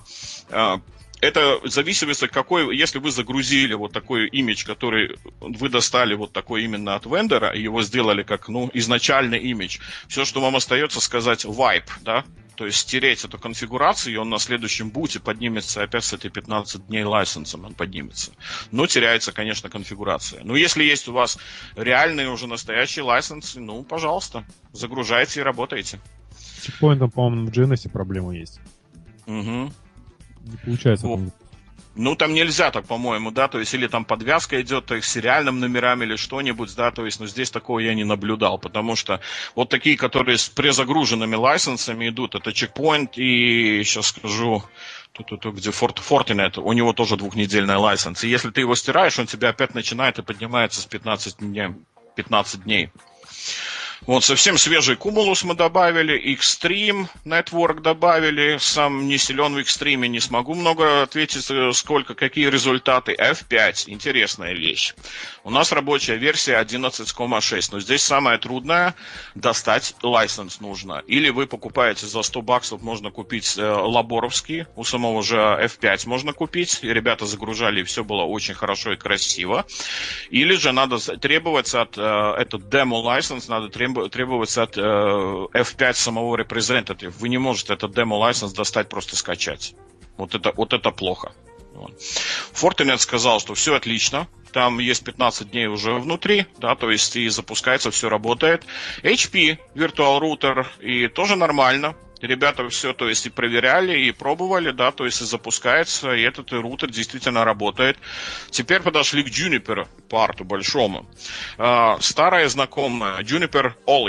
Это в зависимости от какой, если вы загрузили вот такой имидж, который вы достали вот такой именно от вендора, и его сделали как, изначальный имидж, все, что вам остается сказать wipe, да, то есть стереть эту конфигурацию, и он на следующем буте поднимется опять с этой 15 дней лайсенсом, он поднимется. Но теряется, конечно, конфигурация. Но если есть у вас реальные уже настоящие лайсенсы, пожалуйста, загружайте и работайте. С чекпоинтом, по-моему, в GNS проблема есть. Угу. Не получается. Там нельзя так, по-моему, да, то есть или там подвязка идет с сериальным номерами или что-нибудь, да, то есть, здесь такого я не наблюдал, потому что вот такие, которые с презагруженными лайсенсами идут, это Checkpoint и, сейчас скажу, где Fortinet, у него тоже 2-недельный лайсенс, и если ты его стираешь, он тебя опять начинает и поднимается с 15 дней. Вот, совсем свежий Cumulus мы добавили, Extreme Network добавили, сам не силен в Extreme, не смогу много ответить, какие результаты. F5, интересная вещь. У нас рабочая версия 11.6, но здесь самое трудное, достать лайсенс нужно. Или вы покупаете за $100, можно купить лаборовский, у самого же F5 можно купить, и ребята загружали, и все было очень хорошо и красиво. Или же надо требовать этот демо-лайсенс, надо требовать от F5 самого representative. Вы не можете этот демо-лайсенс достать, просто скачать. Вот это плохо. Fortinet сказал, что все отлично. Там есть 15 дней уже внутри, да, то есть и запускается, все работает. HP, Virtual Router, и тоже нормально. Ребята все, то есть и проверяли, и пробовали, да, то есть и запускается, и этот рутер действительно работает. Теперь подошли к Juniper парту большому. Старая знакомая, Juniper Olive.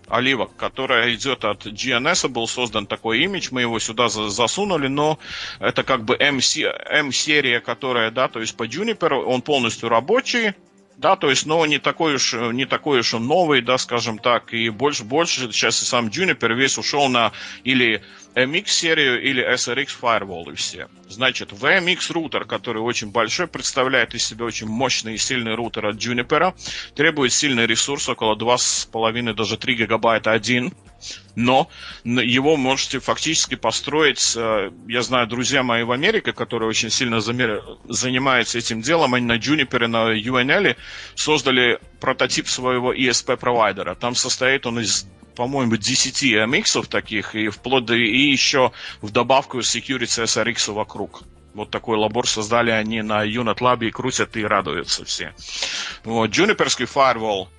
оливок, которая идет от GNS, был создан такой имидж, мы его сюда засунули, но это как бы M-серия, которая, да, то есть по Juniper, он полностью рабочий, да, то есть, но не такой уж он новый, да, скажем так, и больше сейчас и сам Juniper весь ушел на или MX-серию, или SRX Firewall и все. Значит, VMX рутер, который очень большой, представляет из себя очень мощный и сильный рутер от Juniper, требует сильный ресурс, около 2,5, даже 3 гигабайта один, но его можете фактически построить, я знаю, друзья мои в Америке, которые очень сильно занимаются этим делом, они на Juniper, на UNL создали прототип своего ESP-провайдера. Там состоит он из, по-моему, 10 MX таких, и вплоть до, и еще в добавку Security SRX вокруг. Вот такой лабор создали они на Unit Lab и крутят и радуются все. Вот, Juniperский Firewall,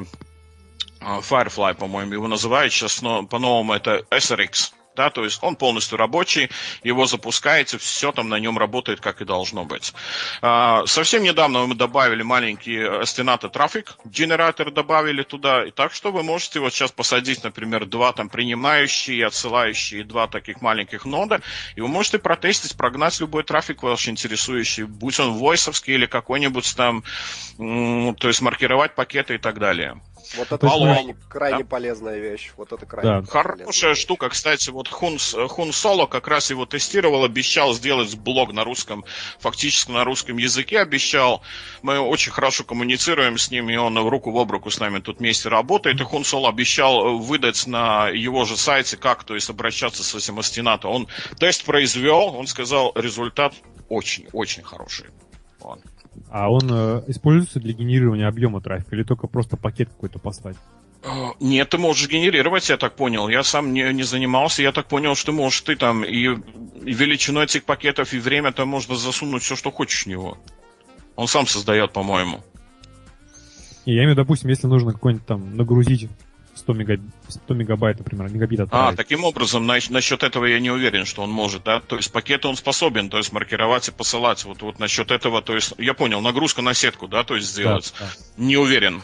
Firefly, по-моему, его называют сейчас, но по-новому это SRX. Да, то есть он полностью рабочий, его запускаете, все там на нем работает, как и должно быть. Совсем недавно мы добавили маленький Stinata Traffic, генератор добавили туда, и так что вы можете вот сейчас посадить, например, 2 там принимающие и отсылающие, 2 таких маленьких нода, и вы можете протестить, прогнать любой трафик ваш интересующий, будь он войсовский или какой-нибудь там, то есть маркировать пакеты и так далее. Вот это крайне полезная вещь. Вот это крайне хорошая штука. Кстати, вот Хун Соло как раз его тестировал, обещал сделать блог на русском, фактически на русском языке обещал. Мы очень хорошо коммуницируем с ним, и он руку об руку с нами тут вместе работает. И Хун Соло обещал выдать на его же сайте, как, то есть обращаться с этим Stinata. Он тест произвел, он сказал, результат очень-очень хороший. Вот. А он используется для генерирования объема трафика или только просто пакет какой-то послать? Нет, ты можешь генерировать, я так понял. Я сам не занимался, я так понял, что можешь ты там и величину этих пакетов, и время там можно засунуть все, что хочешь в него. Он сам создает, по-моему. И я имею в виду, допустим, если нужно какой-нибудь там нагрузить 100 мегабайт, например, мегабит отправить. Таким образом, насчет этого я не уверен, что он может, да, то есть пакеты он способен, то есть маркировать и посылать, вот насчет этого, то есть, я понял, нагрузка на сетку, да, то есть сделать, да. Не уверен.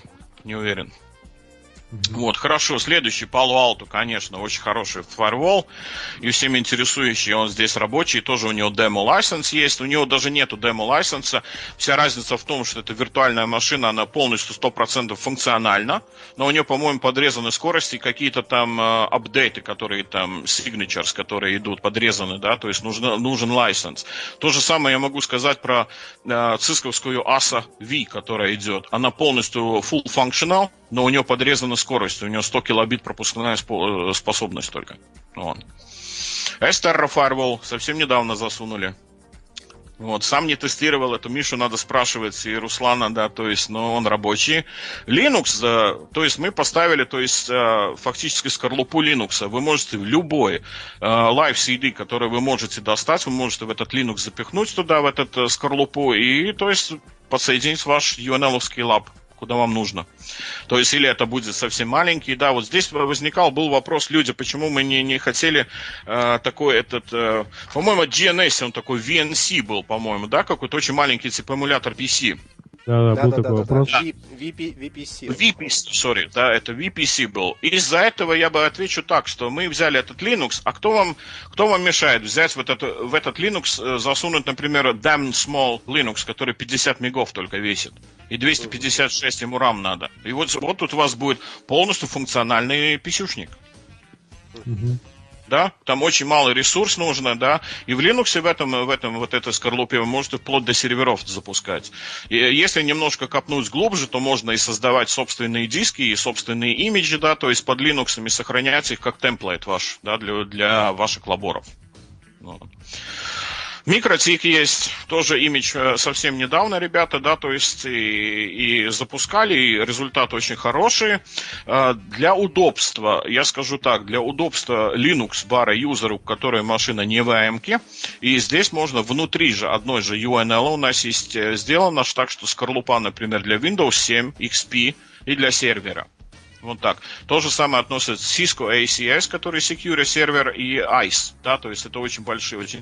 Вот, хорошо, следующий Palo Alto, конечно, очень хороший firewall, и всем интересующий, он здесь рабочий, тоже у него демо-лайсенс есть, у него даже нету демо-лайсенса, вся разница в том, что это виртуальная машина, она полностью 100% функциональна, но у нее, по-моему, подрезаны скорости, какие-то там апдейты, которые там, signatures, которые идут, подрезаны, да, то есть нужен лайсенс. То же самое я могу сказать про цисковскую ASA V, которая идет, она полностью full functional, но у нее подрезана скорость, у нее 100 килобит пропускная способность только. Вот. Esterra Firewall совсем недавно засунули. Вот, сам не тестировал, это Мишу надо спрашивать, и Руслана, да, то есть, но он рабочий. Linux, то есть мы поставили, то есть, фактически скорлупу Linux. Вы можете любой Live CD, который вы можете достать, вы можете в этот Linux запихнуть туда, в этот скорлупу, и, то есть, подсоединить ваш UNL-овский лаб, куда вам нужно. То есть, или это будет совсем маленький. Да, вот здесь был вопрос, люди, почему мы не хотели такой по-моему, GNS, он такой VNC был, по-моему, да, какой-то очень маленький типа эмулятор PC. Да, был такой вопрос. VPC, да, это VPC был. Из-за этого я бы отвечу так, что мы взяли этот Linux, а кто вам мешает взять в этот Linux, засунуть, например, damn small Linux, который 50 мегов только весит, и 256 ему RAM надо. И вот тут у вас будет полностью функциональный писюшник. Да, там очень малый ресурс нужно, да, и в Linux в этом вот этой скорлупе вы можете вплоть до серверов запускать. И если немножко копнуть глубже, то можно и создавать собственные диски и собственные имиджи, да, то есть под Linux и сохранять их как темплейт ваш, да, для ваших лаборов. Вот. Микротик есть, тоже имидж совсем недавно, ребята, да, то есть и запускали, и результат очень хороший. Для удобства, я скажу так, для удобства Linux бара юзеру, у которой машина не в AMK, и здесь можно внутри же одной же UNL у нас есть сделано так, что скорлупа, например, для Windows 7, XP и для сервера. Вот так. То же самое относится к Cisco ACS, который Secure сервер, и ICE, да, то есть это очень большие, очень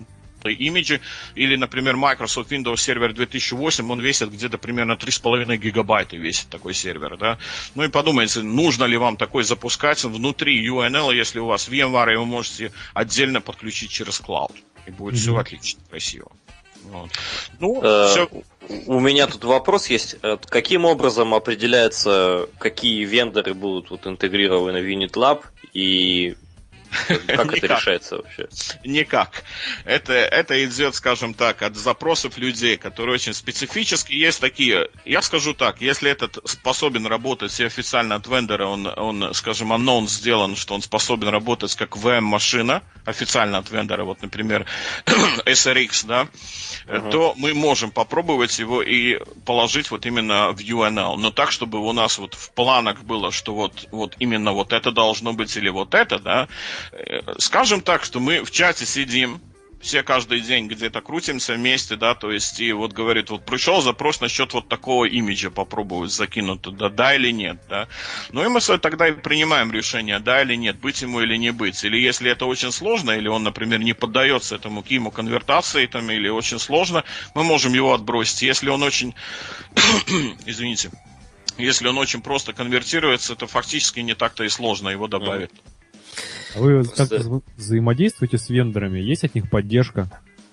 имиджи, или, например, Microsoft Windows Server 2008, он весит где-то примерно 3,5 гигабайта весит такой сервер, да. Ну и подумайте, нужно ли вам такой запускать внутри UNL, если у вас VMware, вы можете отдельно подключить через клауд, и будет все отлично, красиво. Вот. Ну, все. У меня тут вопрос есть. Каким образом определяется, какие вендоры будут вот интегрированы в Unit Lab, и как это решается вообще? Никак. Это идет, скажем так, от запросов людей, которые очень специфически. Есть такие, я скажу так, если этот способен работать и официально от вендора, он, скажем, анонс сделан, что он способен работать как VM-машина, официально от вендора, вот, например, SRX, да, то мы можем попробовать его и положить вот именно в UNL. Но так, чтобы у нас вот в планах было, что вот именно вот это должно быть или вот это, да. Скажем так, что мы в чате сидим, все каждый день где-то крутимся вместе, да, то есть и вот говорит, вот пришел запрос насчет вот такого имиджа попробовать закинуть туда, да или нет, да. Ну и мы тогда и принимаем решение, да или нет, быть ему или не быть. Или если это очень сложно, или он, например, не поддается этому киму конвертации, там, или очень сложно, мы можем его отбросить. Если он очень, извините, если он очень просто конвертируется, то фактически не так-то и сложно его добавить. А вы как-то взаимодействуете с вендорами? Есть от них поддержка?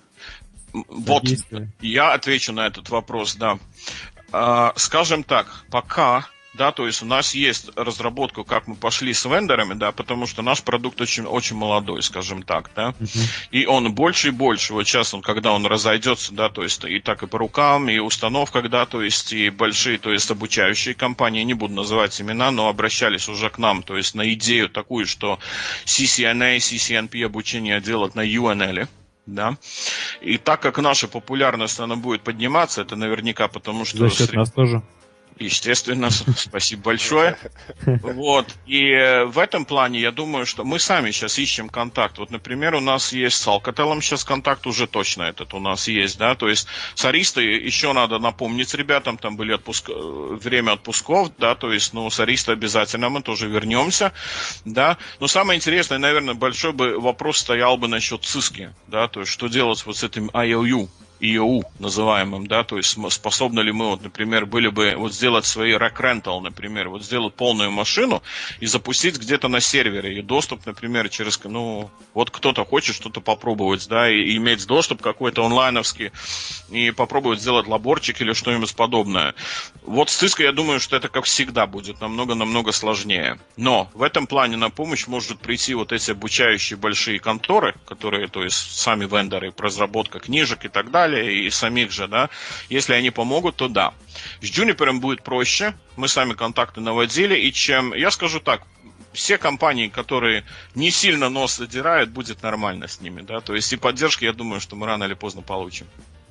Вот, я отвечу на этот вопрос, да. Скажем так, пока, да, то есть у нас есть разработка, как мы пошли с вендорами, да, потому что наш продукт очень, очень молодой, скажем так, да, и он больше и больше, вот сейчас он, когда он разойдется, да, то есть и так и по рукам, и установка, да, то есть и большие, то есть обучающие компании, не буду называть имена, но обращались уже к нам, то есть на идею такую, что CCNA, CCNP обучение делать на UNL. Да. И так как наша популярность, она будет подниматься, это наверняка потому, что... За счет нас тоже. Естественно, спасибо большое. Вот. И в этом плане я думаю, что мы сами сейчас ищем контакт. Вот, например, у нас есть с Alcatel сейчас контакт уже точно этот у нас есть, да, то есть с Аристой еще надо напомнить ребятам, там были время отпусков, да, то есть, ну, с Аристой обязательно мы тоже вернемся, да. Но самое интересное, наверное, большой бы вопрос стоял бы насчет Cisco, да, то есть что делать вот с этим IOU называемым, да, то есть способны ли мы, вот, например, были бы вот сделать свои rack rental, например, вот сделать полную машину и запустить где-то на сервере, и доступ, например, через, ну, вот кто-то хочет что-то попробовать, да, и иметь доступ какой-то онлайновский, и попробовать сделать лаборчик или что-нибудь подобное. Вот с Cisco, я думаю, что это, как всегда, будет намного-намного сложнее. Но в этом плане на помощь может прийти вот эти обучающие большие конторы, которые, то есть, сами вендоры, разработка книжек и так далее, и самих же, да, если они помогут, то да. С Juniper будет проще, мы сами контакты наводили, и чем, я скажу так, все компании, которые не сильно нос задирают, будет нормально с ними, да, то есть и поддержки, я думаю, что мы рано или поздно получим.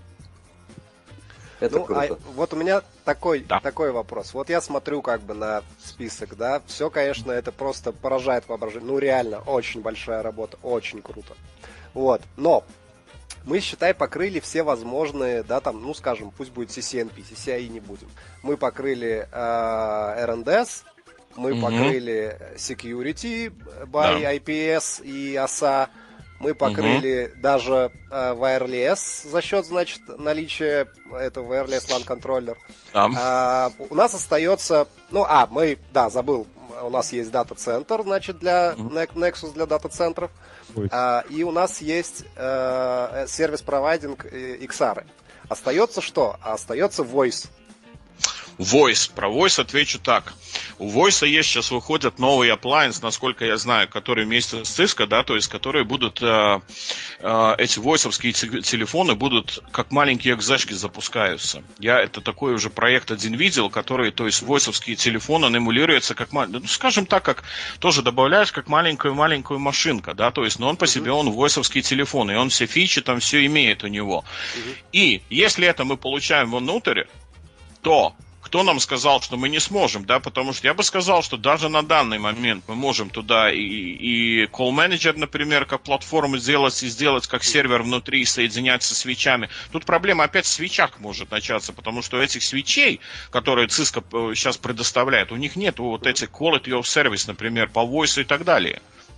Это круто. Вот у меня такой вопрос. Вот я смотрю как бы на список, да, все, конечно, это просто поражает воображение, ну реально, очень большая работа, очень круто. Вот, но мы, считай, покрыли все возможные, да, там, ну, скажем, пусть будет CCNP, CCIE не будем. Мы покрыли RNDS, мы покрыли Security by IPS и OSA, мы покрыли даже Wireless за счет, значит, наличия этого Wireless LAN контроллер. У нас остается, забыл, у нас есть дата-центр, значит, для Nexus для дата-центров. И у нас есть сервис-провайдинг XR. Остается что? Остается Voice. Voice. Про Voice отвечу так. У Voice есть сейчас выходят новые appliance, насколько я знаю, которые вместе с Cisco, да, то есть которые будут, эти войсовские телефоны будут как маленькие экзешки запускаются. Я это такой уже проект один видел, который, то есть войсовские телефоны, он эмулируется как, ну, скажем так, как тоже добавляешь как маленькую машинка, да, то есть, но он по себе, он войсовский телефон, и он все фичи там все имеет у него. И если это мы получаем внутрь, то кто нам сказал, что мы не сможем, да, потому что я бы сказал, что даже на данный момент мы можем туда и Call Manager, например, как платформу сделать, и сделать как сервер внутри, соединять со свитчами. Тут проблема опять в свитчах может начаться, потому что этих свитчей, которые Cisco сейчас предоставляет, у них нет вот этих quality of service, например, по voice и так далее.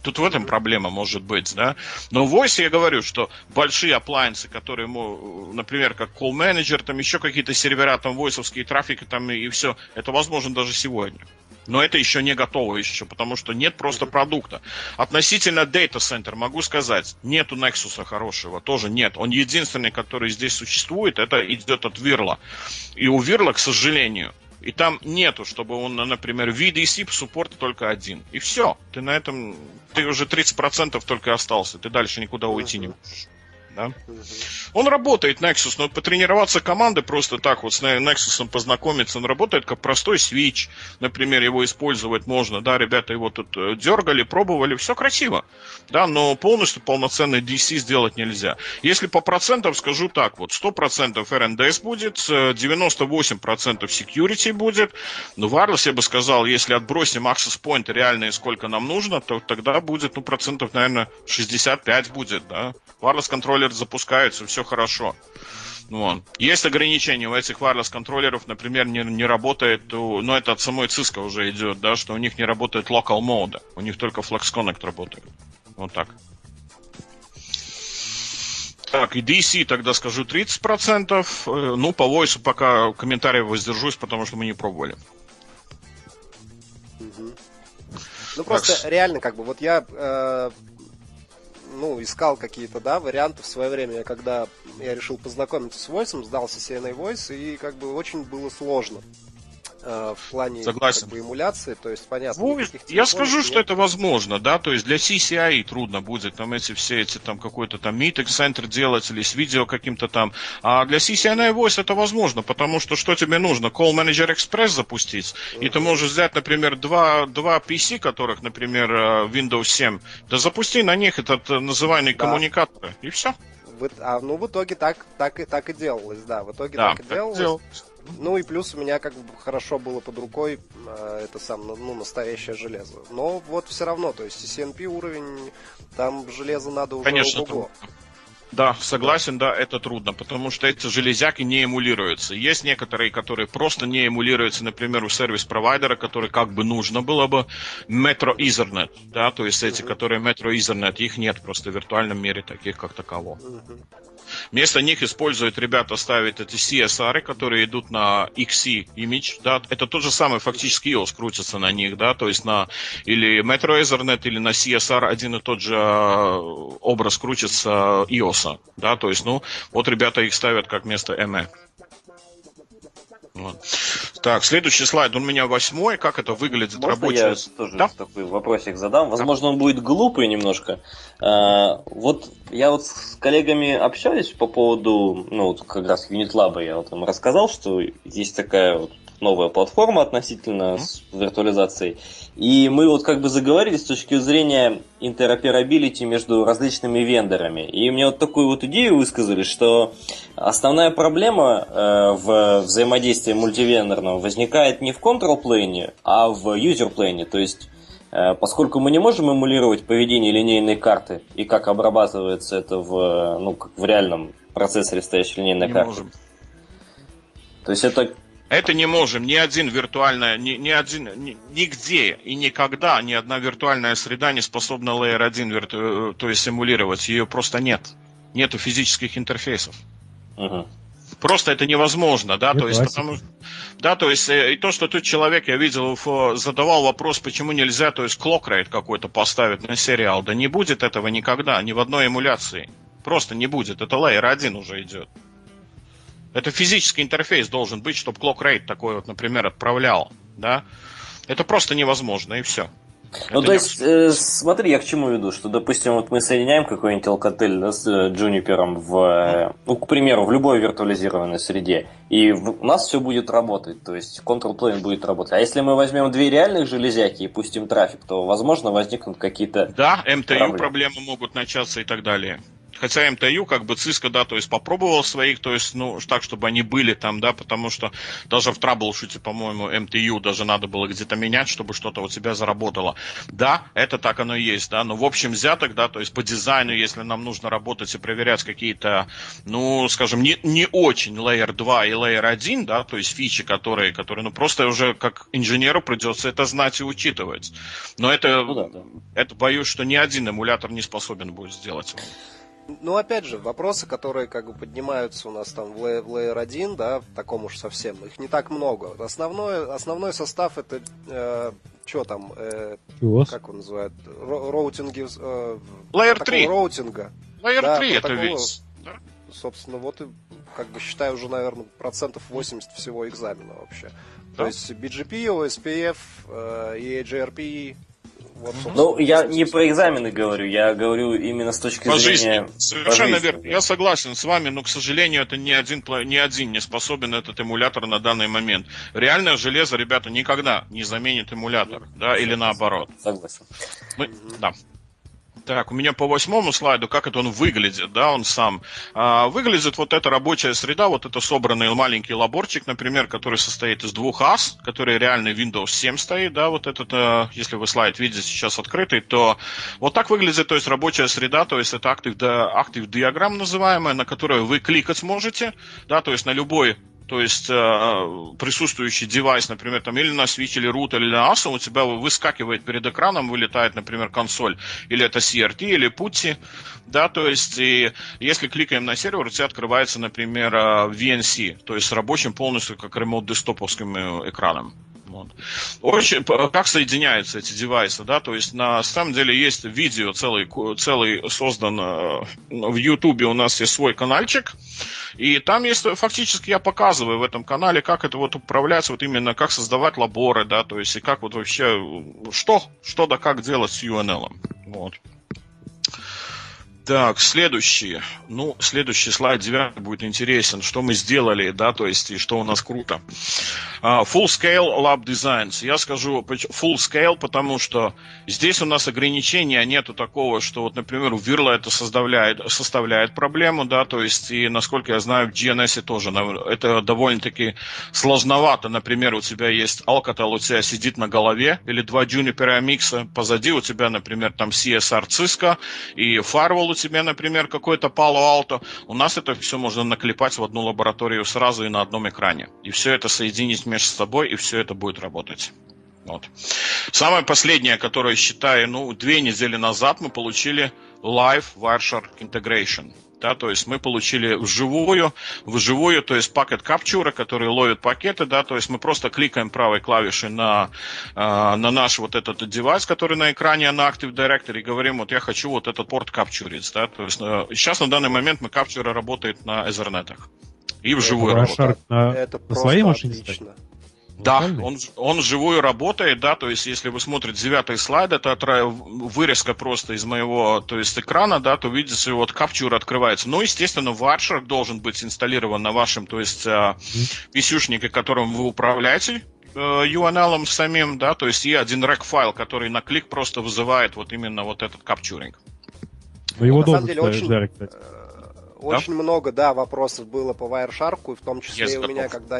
Тут в этом проблема может быть, да. Но в Voice я говорю, что большие appliances, которые, например, как Call Manager, там еще какие-то сервера, там войсовские трафики, там и все, это возможно даже сегодня. Но это еще не готово еще, потому что нет просто продукта. Относительно Data Center могу сказать, нету Nexus хорошего, тоже нет. Он единственный, который здесь существует, это идет от Вирла. И у Вирла, к сожалению, и там нету, чтобы он, например, VDC суппорт только один. И все. Ты на этом, ты уже 30% только остался. Ты дальше никуда уйти не можешь. Да? Он работает, Nexus, но потренироваться команды просто так вот с Nexus познакомиться, он работает как простой свич, например, его использовать можно, да, ребята его тут дергали, пробовали, все красиво, да, но полностью полноценный DC сделать нельзя. Если по процентам скажу так, вот 100% RNDS будет, 98% security будет, но wireless, я бы сказал, если отбросим access point реальные, сколько нам нужно, то тогда будет, процентов, наверное, 65 будет, да. Wireless контроллер запускается, все хорошо. Вот. Есть ограничения у этих wireless контроллеров, например, не работает, но это от самой Cisco уже идет, да, что у них не работает local mode, у них только Flex Connect работает. Вот так. Так, и DC тогда скажу 30%. Ну, по Voice пока комментариев воздержусь, потому что мы не пробовали. Ну, просто реально, как бы, вот я искал какие-то, да, варианты в свое время, когда я решил познакомиться с Voice, сдал CCNA Voice, и как бы очень было сложно в плане как бы, эмуляции, то есть понятно. Я скажу, что это возможно, да, то есть для CCI трудно будет там все эти там какой-то там meeting центр делать или с видео каким-то там, а для CCNA Voice это возможно, потому что тебе нужно? Call Manager Express запустить, и ты можешь взять, например, два PC, которых, например, Windows 7, да запусти на них этот называемый коммуникатор, и все. В итоге так и делалось, да, в итоге так и делалось. Ну и плюс у меня как бы хорошо было под рукой настоящее железо. Но вот все равно, то есть CCNP уровень, там железо надо уже ого-го. Да, согласен, да, это трудно, потому что эти железяки не эмулируются. Есть некоторые, которые просто не эмулируются, например, у сервис-провайдера, который как бы нужно было бы, Metro Ethernet, да, то есть эти, которые Metro Ethernet, их нет просто в виртуальном мире таких как такового. Вместо них используют ребята, ставят эти CSR, которые идут на XC image, да, это тот же самый фактически EOS крутится на них, да, то есть на или Metro Ethernet, или на CSR один и тот же образ крутится EOS, да, то есть, вот ребята их ставят как вместо ME. Вот. Так, следующий слайд, у меня 8, как это выглядит рабочее? Я тоже такой вопросик задам, возможно, он будет глупый немножко. Вот я с коллегами общаюсь по поводу, как раз UnitLab, я им рассказал, что есть такая новая платформа относительно с виртуализацией. И мы как бы заговорили с точки зрения интероперабилити между различными вендорами. И мне такую идею высказали, что основная проблема в взаимодействии мультивендорном возникает не в control plane, а в user plane. То есть, поскольку мы не можем эмулировать поведение линейной карты и как обрабатывается это в реальном процессоре стоящей линейной карты. Можем. То есть это не можем, нигде и никогда ни одна виртуальная среда не способна Layer 1 то есть симулировать. Ее просто нет. Нету физических интерфейсов. Просто это невозможно, да, то есть, и то, что тут человек, я видел, задавал вопрос, почему нельзя, то есть, clock rate какой-то поставить на сериал. Да не будет этого никогда, ни в одной эмуляции. Просто не будет. Это Layer 1 уже идет. Это физический интерфейс должен быть, чтобы clock rate такой например, отправлял, да? Это просто невозможно, и все. То есть, смотри, я к чему веду, что, допустим, мы соединяем какой-нибудь Alcatel с Juniper к примеру, в любой виртуализированной среде, и у нас все будет работать, то есть control plane будет работать. А если мы возьмем две реальных железяки и пустим трафик, то, возможно, возникнут какие-то MTU проблемы могут начаться и так далее. хотя МТЮ, как бы Cisco, да, то есть попробовал своих, то есть, ну, так, чтобы они были там, да, потому что даже в траблшуте, по-моему, МТЮ даже надо было где-то менять, чтобы что-то у тебя заработало. Да, это так оно и есть, да, но в общем взяток, да, то есть по дизайну, если нам нужно работать и проверять какие-то, ну, скажем, не очень Layer 2 и Layer 1, да, то есть фичи, которые, ну, просто уже как инженеру придется это знать и учитывать. Но это, Ну, да. это боюсь, что ни один эмулятор не способен будет сделать. Ну, опять же, вопросы, которые как бы поднимаются у нас там в Layer 1, да, в таком уж совсем, их не так много. Основной состав это, что там, как он называет, роутинги, Layer 3. роутинга. Layer да, 3 это весь. Да? Собственно, вот и, как бы, считаю, уже, наверное, 80% всего экзамена вообще. Да? То есть BGP, OSPF, EAGRP. Вот, ну, я не про экзамены говорю, я говорю именно с точки зрения... Совершенно верно. Я согласен с вами, но, к сожалению, это ни один не способен этот эмулятор на данный момент. Реальное железо, ребята, никогда не заменит эмулятор, да, или наоборот. Согласен. Да. Так, у меня по 8-му слайду, как это он выглядит, да, он сам. Выглядит вот эта рабочая среда, вот это собранный маленький лаборчик, например, который состоит из 2 ас, который реально Windows 7 стоит, да, вот этот, если вы слайд видите сейчас открытый, то вот так выглядит, то есть рабочая среда, то есть это Active Diagram называемая, на которую вы кликать можете, да, то есть на любой, то есть присутствующий девайс, например, там или на Switch, или root, или на ASA, у тебя выскакивает перед экраном, вылетает, например, консоль, или это CRT, или PuTTY, да, то есть и если кликаем на сервер, у тебя открывается, например, VNC, то есть с рабочим полностью как ремоут-десктоповским экраном. Вот. Как соединяются эти девайсы, да, то есть на самом деле есть видео целый создан в Ютубе, у нас есть свой каналчик, и там есть, фактически я показываю в этом канале, как это вот управляться, вот именно как создавать лаборы, да, то есть и как вот вообще, что да как делать с UNL. Вот. Так, следующий слайд 9 будет интересен, что мы сделали, да, то есть, и что у нас круто. Full Scale Lab Designs. Я скажу Full Scale, потому что здесь у нас ограничения, нету такого, что, вот, например, у Virla это составляет проблему, да, то есть, и, насколько я знаю, в GNS тоже это довольно-таки сложновато. Например, у тебя есть Alcatel, у тебя сидит на голове, или 2 Juniper микса, позади у тебя, например, там CSR Cisco, и Firewall у тебя, например, какой-то Palo Alto. У нас это все можно наклепать в одну лабораторию сразу и на одном экране. И все это соединить между собой, и все это будет работать. Вот. Самое последнее, которое считаю, 2 недели назад мы получили Live Wireshark Integration. Да, то есть мы получили вживую, то есть пакет капчура, который ловит пакеты, да, то есть мы просто кликаем правой клавишей на наш вот этот девайс, который на экране, на Active Directory, и говорим, вот я хочу вот этот порт капчурить, да, то есть сейчас на данный момент мы капчура работает на Ethernet и вживую работает. Это на своей машине отлично. Да, он вживую работает, да, то есть если вы смотрите 9-й слайд, это вырезка просто из моего, то есть экрана, да, то видите, вот капчур открывается. Ну, естественно, Wireshark должен быть инсталлирован на вашем, то есть PC-шнике, которым вы управляете UNL самим, да, то есть и один рек-файл, который на клик просто вызывает вот именно вот этот капчуринг. Но его на самом долго деле ждали, кстати. Очень много, да, вопросов было по Wireshark, и в том числе у меня, когда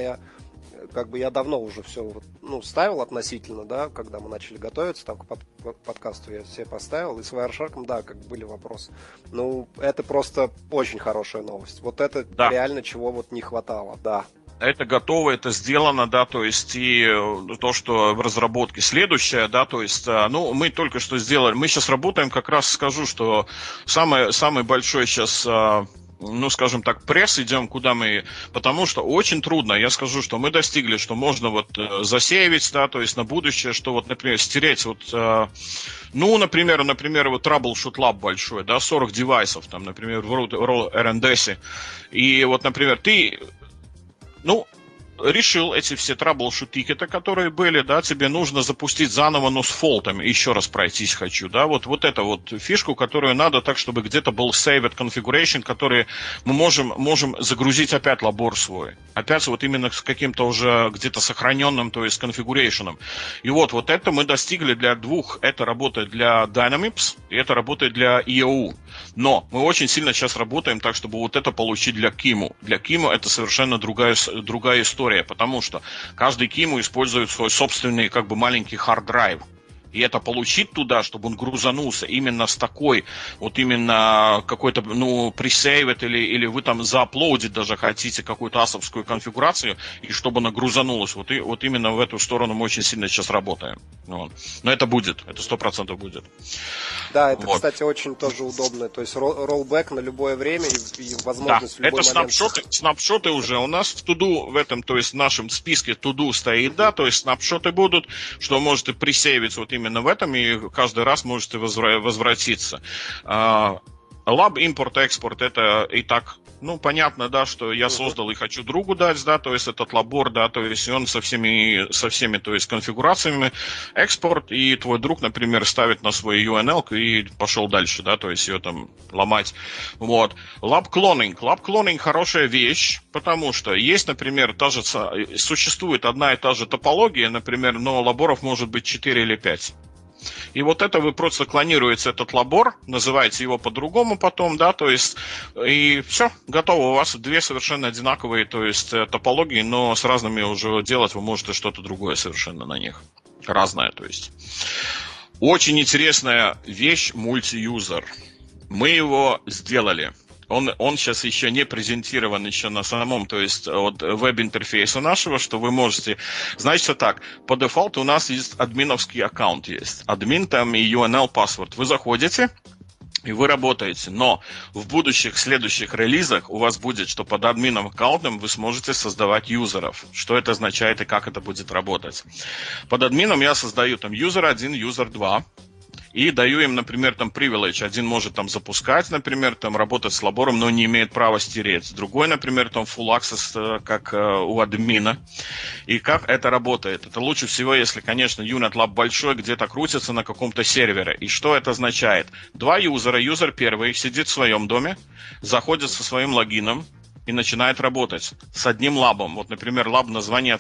я давно уже все ставил относительно, да, когда мы начали готовиться там, к подкасту, я все поставил, и с Wireshark, да, были вопросы. Это просто очень хорошая новость. Вот это реально чего вот не хватало, да. Это готово, это сделано, да, то есть и то, что в разработке следующее, да, то есть, мы только что сделали, мы сейчас работаем, как раз скажу, что самый большой сейчас... скажем так, пресс идем, куда мы... Потому что очень трудно. Я скажу, что мы достигли, что можно вот засеивать, да, то есть на будущее, что вот, например, стереть вот... например, вот Troubleshoot Lab большой, да, 40 девайсов, там, например, в RNDS. И вот, например, ты... решил эти все troubleshoot-тикеты, которые были, да, тебе нужно запустить заново, но с фолтами, еще раз пройтись хочу, да, вот эту вот фишку, которую надо так, чтобы где-то был saved configuration, который мы можем загрузить опять лабор свой. Опять вот именно с каким-то уже где-то сохраненным, то есть configuration. И вот это мы достигли для двух. Это работает для Dynamics, и это работает для EOU. Но мы очень сильно сейчас работаем так, чтобы вот это получить для KIMU. Для KIMU это совершенно другая история, потому что каждый KIMU использует свой собственный как бы маленький hard-drive. И это получить туда, чтобы он грузанулся именно с такой, вот именно какой-то, пресейвит или вы там зааплодить даже хотите какую-то асовскую конфигурацию, и чтобы она грузанулась. Вот именно в эту сторону мы очень сильно сейчас работаем. Вот. Но это будет, это 100% будет. Да, это, кстати, очень тоже удобно. То есть роллбэк на любое время и возможность в любой момент. Это снапшоты уже у нас в туду в этом, то есть в нашем списке туду стоит, да, то есть снапшоты будут, что можете пресейвить вот именно в этом, и каждый раз можете возвратиться. Lab импорт-экспорт это и так, понятно, да, что я создал и хочу другу дать, да, то есть этот лабор, да, то есть он со всеми, то есть конфигурациями экспорт, и твой друг, например, ставит на свой UNL и пошел дальше, да, то есть ее там ломать. Вот. Lab cloning хорошая вещь, потому что есть, например, существует одна и та же топология, например, но лаборов может быть 4 или 5. И вот это вы просто клонируете этот лабор, называете его по-другому потом, да, то есть, и все, готово. У вас две совершенно одинаковые, то есть, топологии, но с разными уже делать вы можете что-то другое совершенно на них. Разное, то есть. Очень интересная вещь мультиюзер. Мы его сделали. Он сейчас еще не презентирован еще на самом, то есть от веб-интерфейса нашего, что вы можете... Значит так, по дефолту у нас есть админовский аккаунт есть. Админ там и UNL паспорт. Вы заходите, и вы работаете. Но в следующих релизах у вас будет, что под админом аккаунтом вы сможете создавать юзеров. Что это означает и как это будет работать. Под админом я создаю там юзер 1, юзер 2. И даю им, например, там privilege. Один может там запускать, например, там работать с лабором, но не имеет права стереть. Другой, например, там full access, как у админа. И как это работает? Это лучше всего, если, конечно, Unit Lab большой, где-то крутится на каком-то сервере. И что это означает? Два юзера. Юзер первый сидит в своем доме, заходит со своим логином и начинает работать с одним лабом. Вот, например, лаб название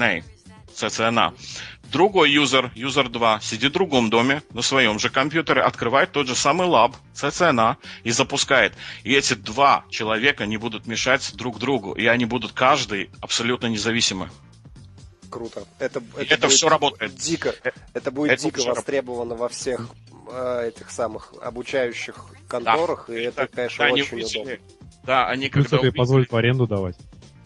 CCNA. Другой юзер 2, сидит в другом доме, на своем же компьютере, открывает тот же самый лаб, CCNA, и запускает. И эти два человека не будут мешать друг другу, и они будут каждый абсолютно независимы. Круто. Это все работает. Это будет дико востребовано во всех этих самых обучающих конторах, и это, конечно, очень удобно. Да, они когда позволят в аренду давать.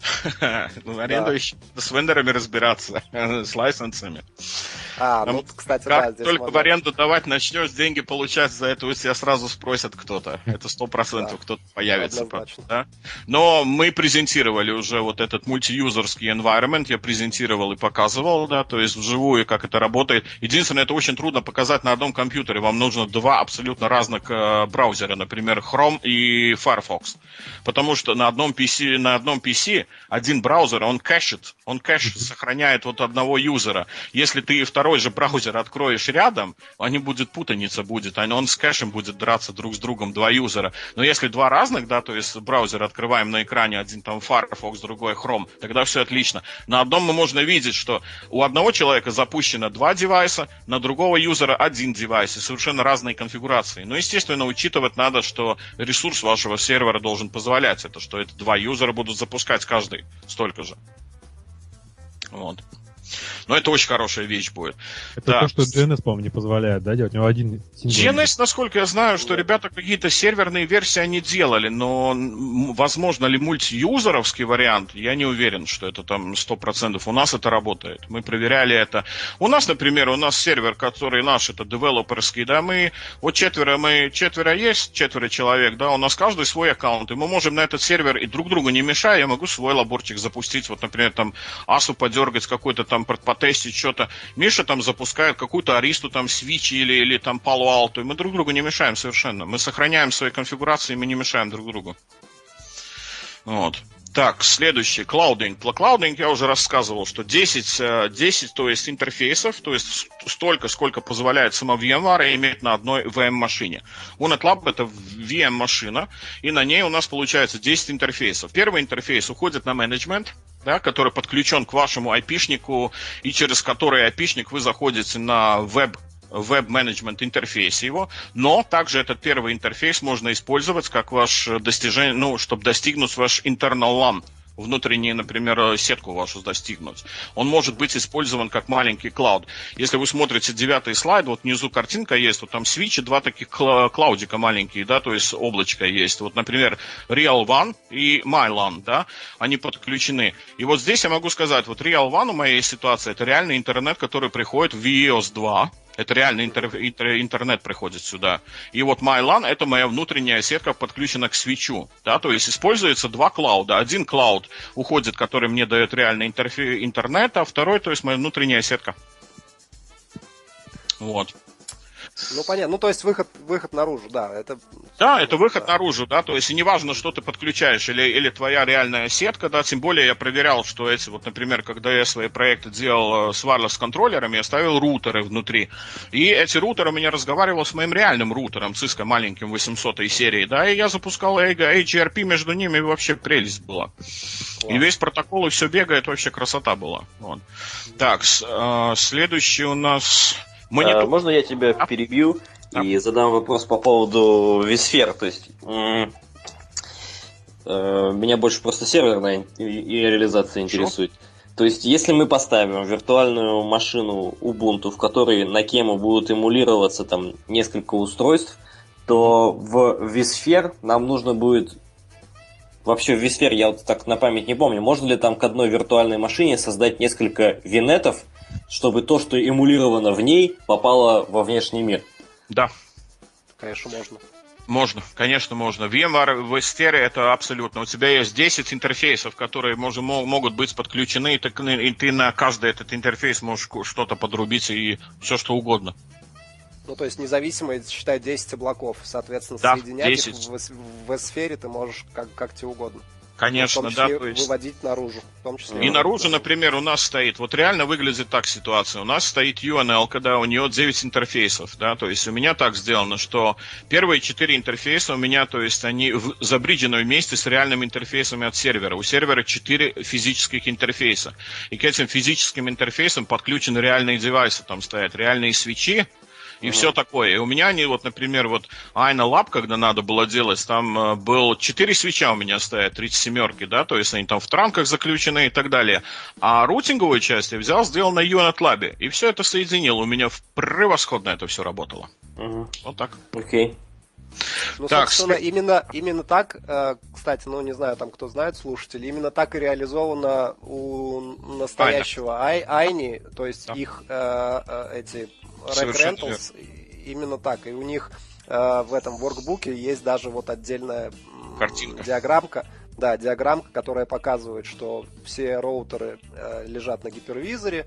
Аренду еще с вендорами разбираться, с лайсенсами. Кстати, как только в аренду давать начнешь, деньги получать за это, у тебя сразу спросят кто-то. Это 100% кто-то появится. Да? Но мы презентировали уже вот этот мультиюзерский environment, я презентировал и показывал, да, то есть вживую, как это работает. Единственное, это очень трудно показать на одном компьютере. Вам нужно два абсолютно разных браузера, например, Chrome и Firefox. Потому что на одном PC один браузер, он кэшит, сохраняет вот одного юзера. Если ты второй же браузер откроешь рядом, путаница будет, он с кэшем будет драться друг с другом, два юзера. Но если два разных, да, то есть браузер открываем на экране, один там Firefox, другой Chrome, тогда все отлично. На одном мы можно видеть, что у одного человека запущено два девайса, на другого юзера один девайс, и совершенно разные конфигурации. Но, естественно, учитывать надо, что ресурс вашего сервера должен позволять это, что это два юзера будут запускать каждый столько же. Вот. Но это очень хорошая вещь будет. Это то, что GNS, по-моему, не позволяет, да, делать? У него один символ. GNS, насколько я знаю, что ребята какие-то серверные версии они делали, но возможно ли мультиюзеровский вариант, я не уверен, что это там 100%. У нас это работает. Мы проверяли это. У нас, например, сервер, который наш, это девелоперский, да, четверо есть, 4 человек, да, у нас каждый свой аккаунт, и мы можем на этот сервер и друг другу не мешая, я могу свой лаборчик запустить, вот, например, там асу подергать, какой-то там потестить что-то. Миша там запускает какую-то аристу, там, свичи или там Palo Alto, и мы друг другу не мешаем совершенно. Мы сохраняем свои конфигурации, мы не мешаем друг другу. Вот. Так, следующий, клаудинг. Про клаудинг я уже рассказывал, что 10, то есть интерфейсов, то есть столько, сколько позволяет сама VMware иметь на одной VM-машине. UNetLab это VM-машина, и на ней у нас получается 10 интерфейсов. Первый интерфейс уходит на менеджмент, да, который подключен к вашему айпишнику, и через который айпишник вы заходите на веб-менеджмент интерфейс его, но также этот первый интерфейс можно использовать как ваш достижение, ну, чтобы достигнуть ваш internal LAN, внутреннюю, например, сетку вашу достигнуть. Он может быть использован как маленький клауд. Если вы смотрите 9-й слайд, вот внизу картинка есть, вот там свитчи, 2 таких клаудика маленькие, да, то есть облачко есть. Вот, например, Real One и MyLAN, да, они подключены. И вот здесь я могу сказать, вот Real One у моей ситуации, это реальный интернет, который приходит в EOS 2, это реально интернет приходит сюда. И вот MyLAN — это моя внутренняя сетка, подключена к свитчу. Да? То есть используется 2 клауда. Один клауд уходит, который мне дает реальный интернет, а второй, то есть моя внутренняя сетка. Вот. Ну, понятно. Ну, то есть выход наружу, да. Это выход наружу, да, то есть и неважно, что ты подключаешь, или твоя реальная сетка, да, тем более я проверял, что эти, вот, например, когда я свои проекты делал с wireless-контроллерами, я ставил рутеры внутри, и эти рутеры у меня разговаривали с моим реальным рутером, Cisco маленьким 800 серии, да, и я запускал HRP между ними, и вообще прелесть была. И весь протокол, и все бегает, вообще красота была. Вот. Так, следующий у нас... Можно я тебя перебью и задам вопрос по поводу vSphere? То есть меня больше просто серверная и реализация интересует. То есть если мы поставим виртуальную машину Ubuntu, в которой на кему будут эмулироваться там несколько устройств, то в vSphere нам нужно будет... Вообще в vSphere, я вот так на память не помню, можно ли там к одной виртуальной машине создать несколько винетов, чтобы то, что эмулировано в ней, попало во внешний мир? Да. Конечно, можно. Можно, конечно, можно. VMware в vSphere это абсолютно. У тебя есть 10 интерфейсов, которые могут быть подключены, и ты на каждый этот интерфейс можешь что-то подрубить и все что угодно. Ну, то есть независимо, считай, 10 облаков, соответственно, да, соединять 10. их в vSphere ты можешь как тебе угодно. Конечно, в том числе да. То есть... выводить наружу. В том числе и наружу, например, у нас стоит, вот реально выглядит так ситуация. У нас стоит UNL, когда у нее 9 интерфейсов, да, то есть у меня так сделано, что первые 4 интерфейса у меня, то есть они забриджены вместе с реальными интерфейсами от сервера. У сервера 4 физических интерфейса. И к этим физическим интерфейсам подключены реальные девайсы, там стоят реальные свитчи, и все такое. И у меня они, вот, например, вот Aina Lab, когда надо было делать, там было 4 свитча у меня стоят, 37-ки, да, то есть они там в транках заключены и так далее. А рутинговую часть я взял, сделал на Unit Lab, и все это соединил. У меня превосходно это все работало. Вот так. Окей. Ну, так, собственно, именно так, кстати, ну, не знаю, там, кто знает, слушатели, именно так и реализовано у настоящего Айни, то есть их эти Rack Rentals, именно так, и у них в этом воркбуке есть даже вот отдельная картинка. диаграммка, которая показывает, что все роутеры лежат на гипервизоре,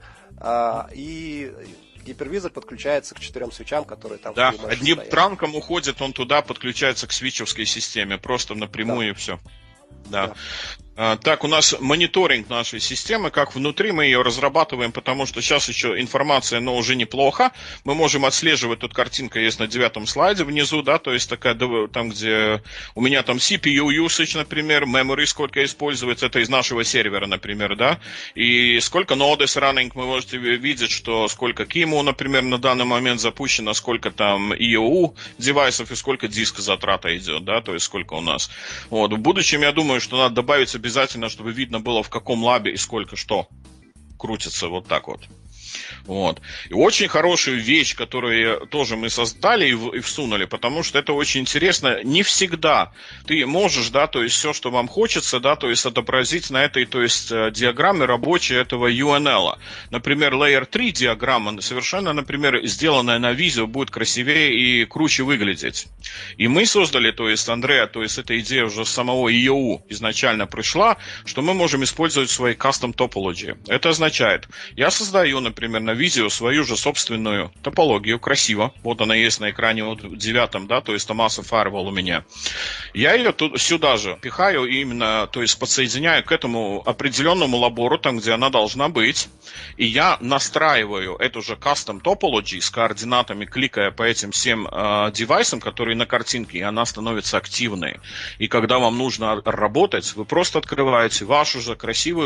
и гипервизор подключается к 4 свитчам, которые там... Да, одним транком уходит, он туда подключается к свитчевской системе, просто напрямую и все. Да. Так, у нас мониторинг нашей системы, как внутри мы ее разрабатываем, потому что сейчас еще информация, но уже неплохо. Мы можем отслеживать, тут картинка есть на 9 слайде внизу, да, то есть такая, там, где у меня там CPU usage, например, memory сколько используется, это из нашего сервера, например, да, и сколько nodes running, вы можете видеть, что сколько KIMU, например, на данный момент запущено, сколько там EOU девайсов и сколько диска затрата идет, да, то есть сколько у нас. Вот, в будущем, я думаю, что надо добавить обязательно, чтобы видно было, в каком лабе и сколько что крутится, вот так вот. Вот. И очень хорошую вещь, которую тоже мы создали и всунули, потому что это очень интересно. Не всегда ты можешь, да, то есть все, что вам хочется, да, то есть отобразить на этой, то есть диаграмме рабочей этого UNL. Например, Layer 3 диаграмма совершенно, например, сделанная на Visio будет красивее и круче выглядеть. И мы создали, то есть Андреа, то есть эта идея уже с самого EOU изначально пришла, что мы можем использовать свои custom topology. Это означает, я создаю, например, например, на Visio свою же собственную топологию, красиво. Вот она есть на экране вот в 9, да, то есть Tomasa Firewall у меня. Я ее сюда же пихаю именно, то есть подсоединяю к этому определенному лабору, там, где она должна быть. И я настраиваю эту же custom topology с координатами, кликая по этим всем девайсам, которые на картинке, и она становится активной. И когда вам нужно работать, вы просто открываете вашу же красивую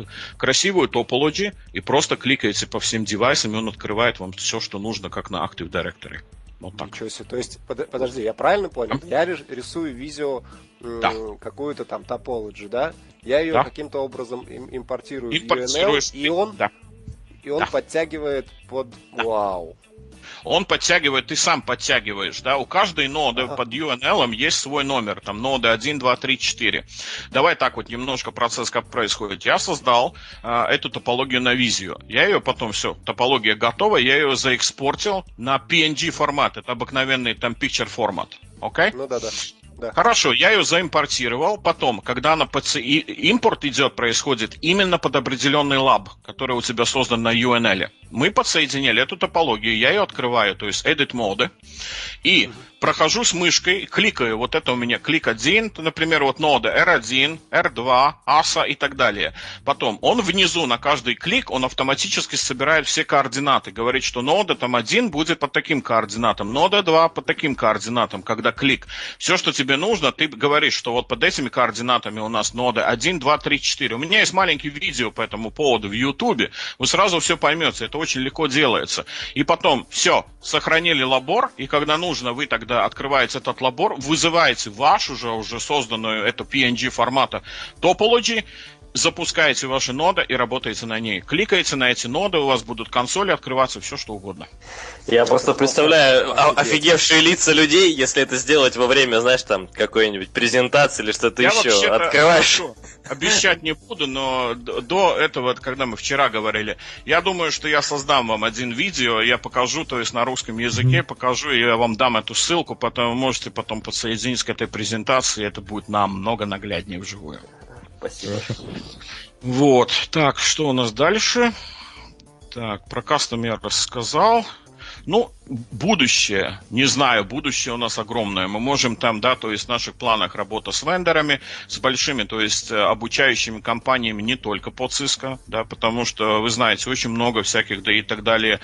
topology и просто кликаете по всем девайсам, и он открывает вам все, что нужно, как на Active Directory. Вот так. Ничего себе. То есть, подожди, я правильно понял? Я рисую Visio какую-то там топологию, да? Я ее каким-то образом импортирую в UNL, и он подтягивает под... Вау. Он подтягивает, ты сам подтягиваешь, да, у каждой ноды под UNL есть свой номер, там ноды 1, 2, 3, 4. Давай так вот немножко процесс как происходит. Я создал эту топологию на Visio. Я ее потом, все, топология готова, я ее заэкспортил на PNG формат, это обыкновенный там picture формат, окей? Ну да. Да. Хорошо, я ее заимпортировал. Потом, когда импорт идет, происходит именно под определенный лаб, который у тебя создан на UNL. Мы подсоединили эту топологию, я ее открываю, то есть Edit Mode, и прохожу с мышкой, кликаю, вот это у меня клик 1, например, вот нода R1, R2, ASA и так далее. Потом он внизу на каждый клик, он автоматически собирает все координаты, говорит, что нода там 1 будет под таким координатом, нода 2 под таким координатом, когда клик. Все, что тебе нужно, ты говоришь, что вот под этими координатами у нас нода 1, 2, 3, 4. У меня есть маленький видео по этому поводу в YouTube, вы сразу все поймете, это очень легко делается. И потом, все, сохранили лабор, и когда нужно, вы тогда открываете этот лабор, вызываете вашу же уже созданную, это PNG формата topology, запускаете ваши ноды и работаете на ней. Кликаете на эти ноды, у вас будут консоли открываться, все что угодно. Я просто представляю офигевшие лица людей, если это сделать во время, знаешь, там, какой-нибудь презентации или что-то еще. Открываешь. Обещать не буду, но до этого, когда мы вчера говорили, я думаю, что я создам вам один видео, я покажу, то есть на русском языке покажу, и я вам дам эту ссылку, потом вы можете потом подсоединить к этой презентации, это будет намного нагляднее вживую. Спасибо. Вот, так, что у нас дальше? Так, про кастом я рассказал. Ну, будущее, не знаю, будущее у нас огромное. Мы можем там, да, то есть в наших планах работа с вендорами, с большими, то есть обучающими компаниями не только по Cisco, да, потому что, вы знаете, очень много всяких, да и так далее,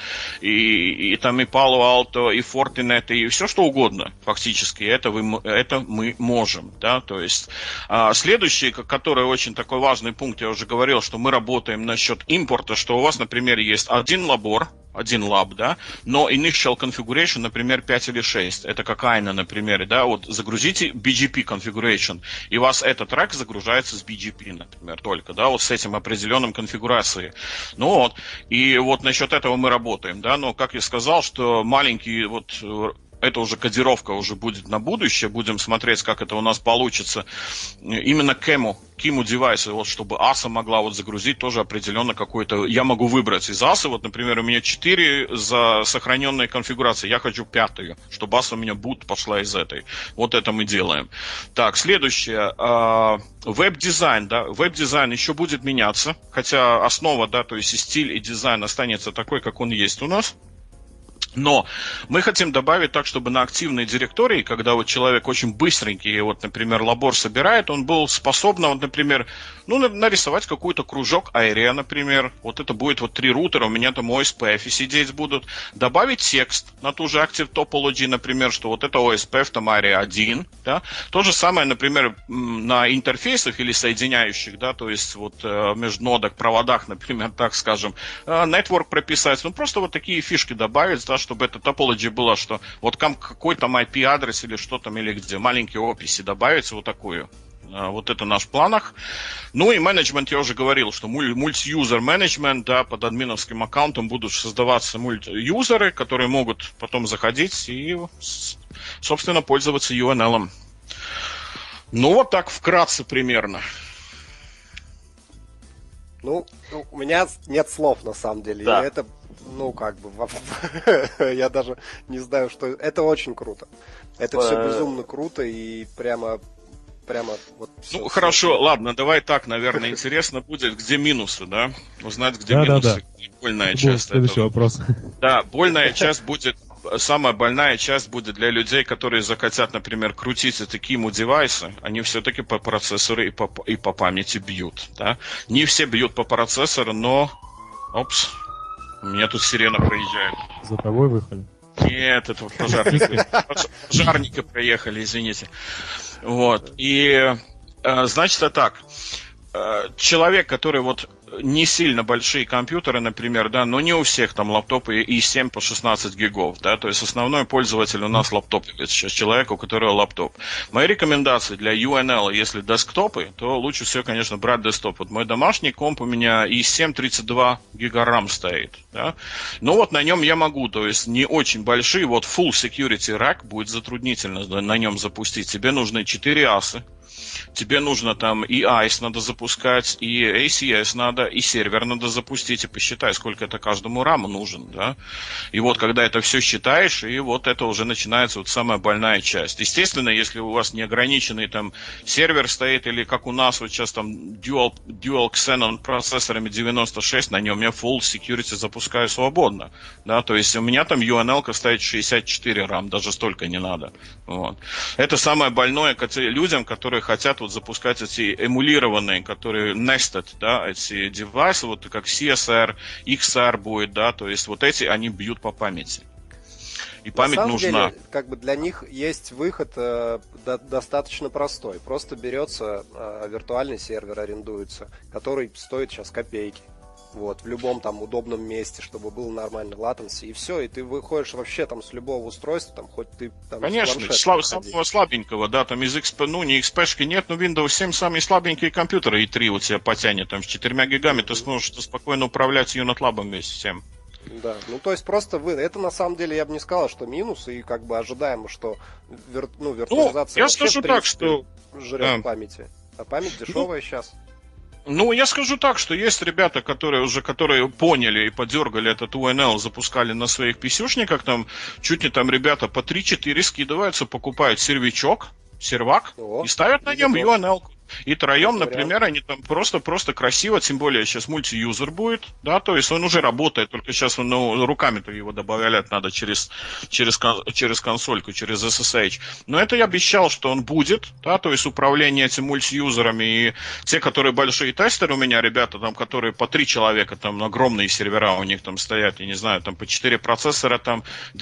и там и Palo Alto, и Fortinet, и все что угодно, фактически, это мы можем, да, то есть следующий, который очень такой важный пункт, я уже говорил, что мы работаем насчет импорта, что у вас, например, есть один лаб, да, но initial configuration, например, 5 или 6. Это как Айна, например, да, вот загрузите BGP configuration, и у вас этот трек загружается с BGP, например, только, да, вот с этим определенным конфигурацией. Ну вот, и вот насчет этого мы работаем, да, но, как я сказал, что маленький вот... Это уже кодировка уже будет на будущее. Будем смотреть, как это у нас получится. Именно KEMU девайсы, вот, чтобы ASA могла вот загрузить тоже определенно какой-то... Я могу выбрать из ASA, вот, например, у меня 4 за сохраненные конфигурации. Я хочу 5-ю, чтобы ASA у меня boot пошла из этой. Вот это мы делаем. Так, следующее. Веб-дизайн, да. Веб-дизайн еще будет меняться. Хотя основа, да, то есть и стиль, и дизайн останется такой, как он есть у нас. Но мы хотим добавить так, чтобы на активной директории, когда вот человек очень быстренький, вот, например, лабор собирает, он был способен, вот, например, ну, нарисовать какой-то кружок ARIA, например. Вот это будет вот 3 рутера, у меня там OSPF сидеть будут. Добавить текст на ту же Active Topology, например, что вот это OSPF, там ARIA 1, да. То же самое, например, на интерфейсах или соединяющих, да, то есть вот междунодах, проводах, например, так скажем, network прописать. Ну, просто вот такие фишки добавить, да, чтобы эта topology была, что вот какой там IP-адрес или что там, или где, маленькие описи добавить, вот такую. Вот это наш в планах. Ну и менеджмент, я уже говорил, что мульти-юзер менеджмент, да, под админовским аккаунтом будут создаваться мульти-юзеры, которые могут потом заходить и, собственно, пользоваться UNL. Ну, вот так вкратце примерно. Ну, у меня нет слов, на самом деле. Да. Это, ну, как бы, я даже не знаю, что... Это очень круто. Это все безумно круто и прямо... прямо вот... Ну, хорошо, ладно, давай так, наверное, интересно будет, где минусы, да? Узнать, где минусы, где больная часть. Следующий вопрос. Да, больная часть будет, самая больная часть будет для людей, которые захотят, например, крутить эти KIMU-девайсы, они все-таки по процессору и по памяти бьют, да? Не все бьют по процессору, но... Опс, у меня тут сирена проезжает. За тобой выехали? Нет, это пожарники проехали, извините. Вот, и значит так, человек, который вот не сильно большие компьютеры, например, да, но не у всех там лаптопы i7 по 16 гигов, да, то есть основной пользователь у нас лаптоповец, сейчас человек, у которого лаптоп. Мои рекомендации для UNL, если десктопы, то лучше всего, конечно, брать десктоп. Вот мой домашний комп у меня i7 32 гига RAM стоит, да, но вот на нем я могу, то есть не очень большие, вот Full Security Rack будет затруднительно на нем запустить, тебе нужны 4 асы. Тебе нужно там и ICE надо запускать, и ACS надо, и сервер надо запустить, и посчитай, сколько это каждому раму нужен, да. И вот когда это все считаешь, и вот это уже начинается вот самая больная часть. Естественно, если у вас неограниченный там сервер стоит, или как у нас вот сейчас там Dual Xenon процессорами 96, на нем я Full Security запускаю свободно, да, то есть у меня там UNL-ка стоит 64 RAM, даже столько не надо, вот. Это самое больное людям, которые хотят вот запускать эти эмулированные, которые nested, да, эти девайсы, вот как CSR, XR будет, да, то есть вот эти, они бьют по памяти. И память нужна. На самом деле, как бы для них есть выход достаточно простой. Просто берется виртуальный сервер, арендуется, который стоит сейчас копейки. Вот, в любом там удобном месте, чтобы был нормальный latency, и все, и ты выходишь вообще там с любого устройства, там хоть ты там... Конечно, самого слабенького, да, там из XP, ну не XP-шки нет, но Windows 7 самые слабенькие компьютеры, и 3 у тебя потянет, там с 4 гигами ты сможешь спокойно управлять UNetLab вместе с тем. Да, ну то есть просто это на самом деле я бы не сказал, что минус, и как бы ожидаемо, что виртуализация я скажу так, что жрет памяти, а память дешевая сейчас. Ну, я скажу так, что есть ребята, которые поняли и подергали этот UNL, запускали на своих писюшниках, там, чуть не там ребята по 3-4 скидываются, покупают сервак, и ставят на нем UNL. И троем, например, они там просто красиво, тем более сейчас мультиюзер будет, да, то есть он уже работает, только сейчас руками-то его добавлять надо через консольку, через SSH. Но это я обещал, что он будет, да, то есть управление этим мультиюзерами, и те, которые большие тестеры у меня, ребята, там, которые по 3 человека, там, огромные сервера у них там стоят, я не знаю, там, по 4 процессора, там,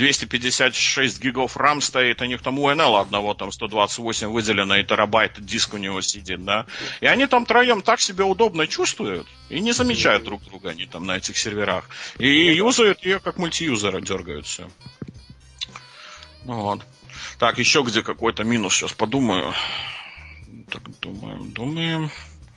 256 гигов RAM стоит, у них там UNL одного, там, 128 выделено, и терабайт диск у него сидит. Да? И они там троем так себя удобно чувствуют и не замечают друг друга они там на этих серверах. И юзают ее как мультиюзера, дергают все. Ну, вот. Так, еще где какой-то минус, сейчас подумаю. Так, думаем.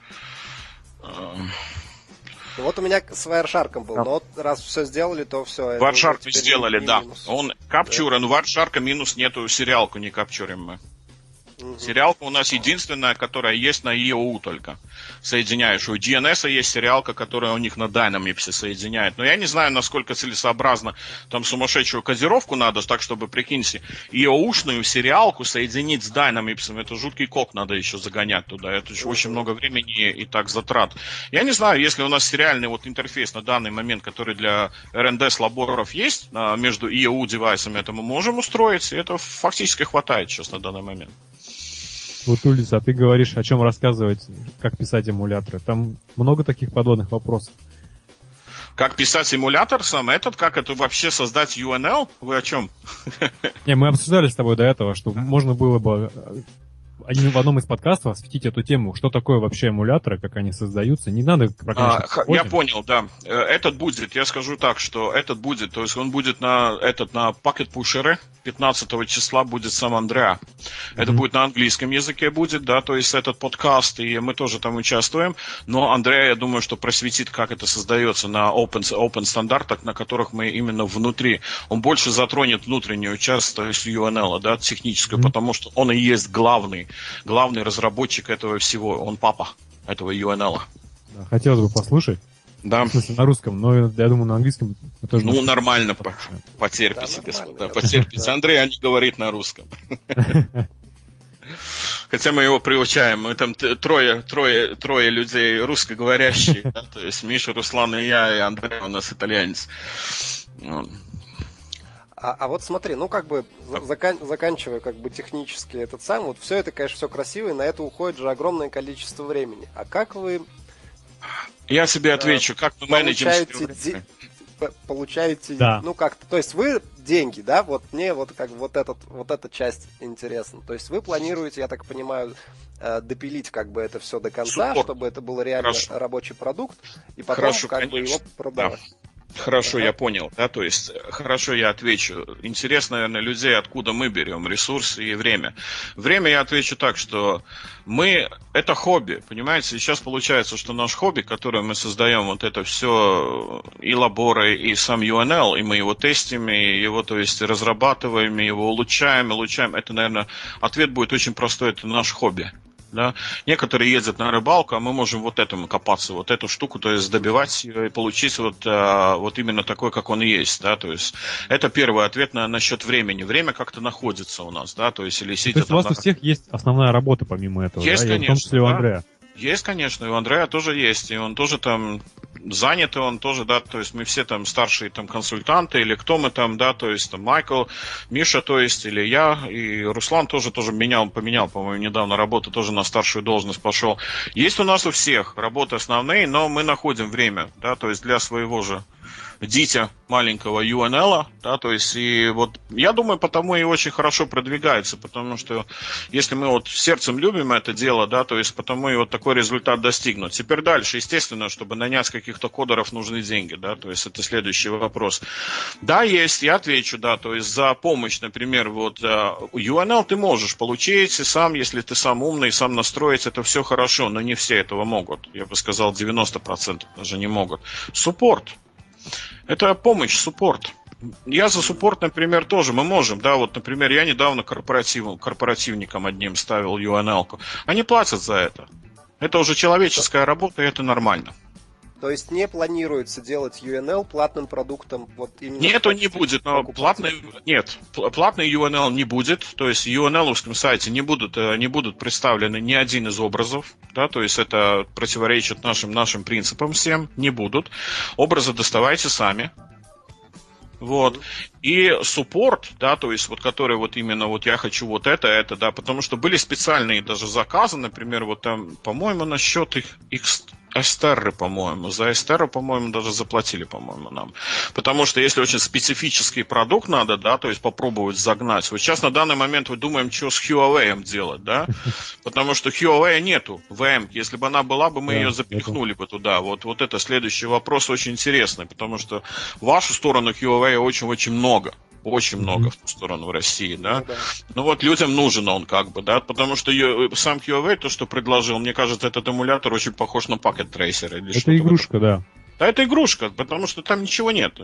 Вот у меня с Wireshark был, но раз все сделали, то все. Wireshark сделали, да. Он капчурен, у Wireshark минус нету, сериалку не капчурим мы. Сериалка у нас единственная, которая есть на EOU только. Соединяешь. У DNS есть сериалка, которая у них на Dynamips'е соединяет. Но я не знаю, насколько целесообразно. Там сумасшедшую кодировку надо, так чтобы, прикиньте, EOU-шную сериалку соединить с Dynamips'ом. Это жуткий кок надо еще загонять туда. Это же очень много времени и так затрат. Я не знаю, если у нас сериальный вот интерфейс на данный момент, который для RND-лаборов есть, между EOU-девайсами, это мы можем устроить. И это фактически хватает сейчас на данный момент. Вот, Ульдис, а ты говоришь, о чем рассказывать, как писать эмуляторы. Там много таких подобных вопросов. Как писать эмулятор сам этот? Как это вообще создать UNL? Вы о чем? Не, мы обсуждали с тобой до этого, что можно было бы в одном из подкастов осветить эту тему. Что такое вообще эмуляторы, как они создаются. Не надо... Я понял, да. Этот будет, я скажу так, что этот будет, то есть он будет на Packet Pusher, 15 числа будет сам Андреа. Это будет на английском языке будет, да, то есть этот подкаст, и мы тоже там участвуем. Но Андреа, я думаю, что просветит, как это создается на open стандартах, на которых мы именно внутри. Он больше затронет внутреннюю часть, то есть UNL, да, техническую, потому что он и есть главный разработчик этого всего. Он папа этого UNL. Да, хотелось бы послушать. Да. В смысле, на русском, но я думаю, на английском тоже... Ну, нормально, потерпите, господа, потерпите. Андрей не говорит на русском. Хотя мы его приучаем. Мы там трое людей русскоговорящих. Да? То есть Миша, Руслан и я, и Андрей у нас итальянец. А вот смотри, ну как бы заканчивая как бы технически этот сам, вот все это, конечно, все красиво, и на это уходит же огромное количество времени. А как вы... Я себе отвечу, как мы менеджим... Получаете, да. Ну как-то, то есть вы деньги, да, вот мне вот как вот эта часть интересна. То есть вы планируете, я так понимаю, допилить как бы это все до конца, чтобы это был реально рабочий продукт, и потом как бы его продавать. Да. Хорошо, я понял, да, то есть, хорошо, я отвечу. Интересно, наверное, людей, откуда мы берем ресурсы и время. Время я отвечу так, что это хобби, понимаете, сейчас получается, что наш хобби, которое мы создаем, вот это все, и лаборы, и сам UNL, и мы его тестим, и его, то есть, разрабатываем, и его улучшаем, это, наверное, ответ будет очень простой, это наш хобби. Да? Некоторые ездят на рыбалку, а мы можем вот этому копаться, вот эту штуку, то есть добивать ее и получить вот именно такой, как он есть, да, то есть это первый ответ насчет времени. Время как-то находится у нас, да, то есть или сидя. То есть у вас у всех есть основная работа помимо этого, есть, да? Конечно, и в том числе у Андрея. Есть, конечно, и у Андрея тоже есть, и он тоже там занят, и он тоже, да, то есть мы все там старшие там консультанты, или кто мы там, да, то есть там Майкл, Миша, то есть, или я, и Руслан тоже поменял, по-моему, недавно работу, тоже на старшую должность пошел. Есть у нас у всех работы основные, но мы находим время, да, то есть для своего же дитя маленького UNL, да, то есть, и вот, я думаю, потому и очень хорошо продвигается, потому что, если мы вот сердцем любим это дело, да, то есть, потому и вот такой результат достигнут. Теперь дальше, естественно, чтобы нанять каких-то кодеров, нужны деньги, да, то есть, это следующий вопрос. Да, есть, я отвечу, да, то есть, за помощь, например, вот, UNL ты можешь получить, и сам, если ты сам умный, сам настроить, это все хорошо, но не все этого могут, я бы сказал, 90% даже не могут. Суппорт. Это помощь, суппорт. Я за суппорт, например, тоже. Мы можем, да, вот, например, я недавно корпоративникам одним ставил UNL-ку. Они платят за это. Это уже человеческая работа, и это нормально. То есть не планируется делать UNL платным продуктом? Вот именно нет, он не будет, но платный UNL не будет, то есть в UNL-овском сайте не будут представлены ни один из образов, да, то есть это противоречит нашим принципам всем, не будут. Образы доставайте сами. Вот. И суппорт, да, то есть вот который вот именно вот я хочу вот это, да, потому что были специальные даже заказы, например, вот там, по-моему, насчет их Эстерры, по-моему. За Эстерру, по-моему, даже заплатили, по-моему, нам. Потому что если очень специфический продукт надо, да, то есть попробовать загнать. Вот сейчас на данный момент мы думаем, что с Huawei делать, да? Потому что Huawei нету VM. Если бы она была бы, мы ее запихнули бы туда. Вот это следующий вопрос очень интересный, потому что в вашу сторону Huawei очень-очень много. Очень много в ту сторону России, да? Ну вот людям нужен он как бы, да, потому что сам Huawei, то, что предложил, мне кажется, этот эмулятор очень похож на Packet Tracer. Или это игрушка, да. Да, это игрушка, потому что там ничего нет.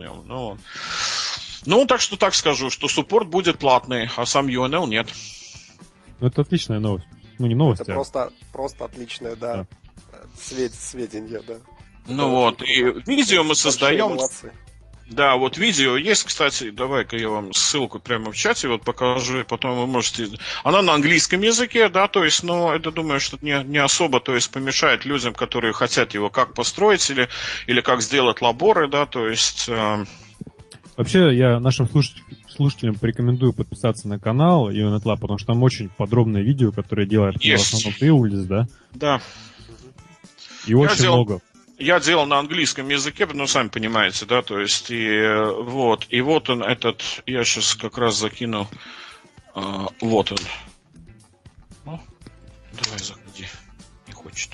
Ну, так что так скажу, что суппорт будет платный, а сам UNL нет. Ну, это отличная новость. Ну, не новость, это просто отличная, да. Сведения, да. Ну вот, и видео мы создаем... Молодцы. Да, вот видео есть, кстати, давай-ка я вам ссылку прямо в чате вот покажу, и потом вы можете... Она на английском языке, да, то есть, но это, думаю, что не особо, то есть, помешает людям, которые хотят его как построить или как сделать лаборы, да, то есть... Вообще, я нашим слушателям порекомендую подписаться на канал UNet Lab, потому что там очень подробное видео, которое делает в основном ты, Ульдис, да? Да. И очень много. Я делал на английском языке, ну, сами понимаете, да, то есть, и вот он этот, я сейчас как раз закину, вот он. Ну, давай заходи, не хочет.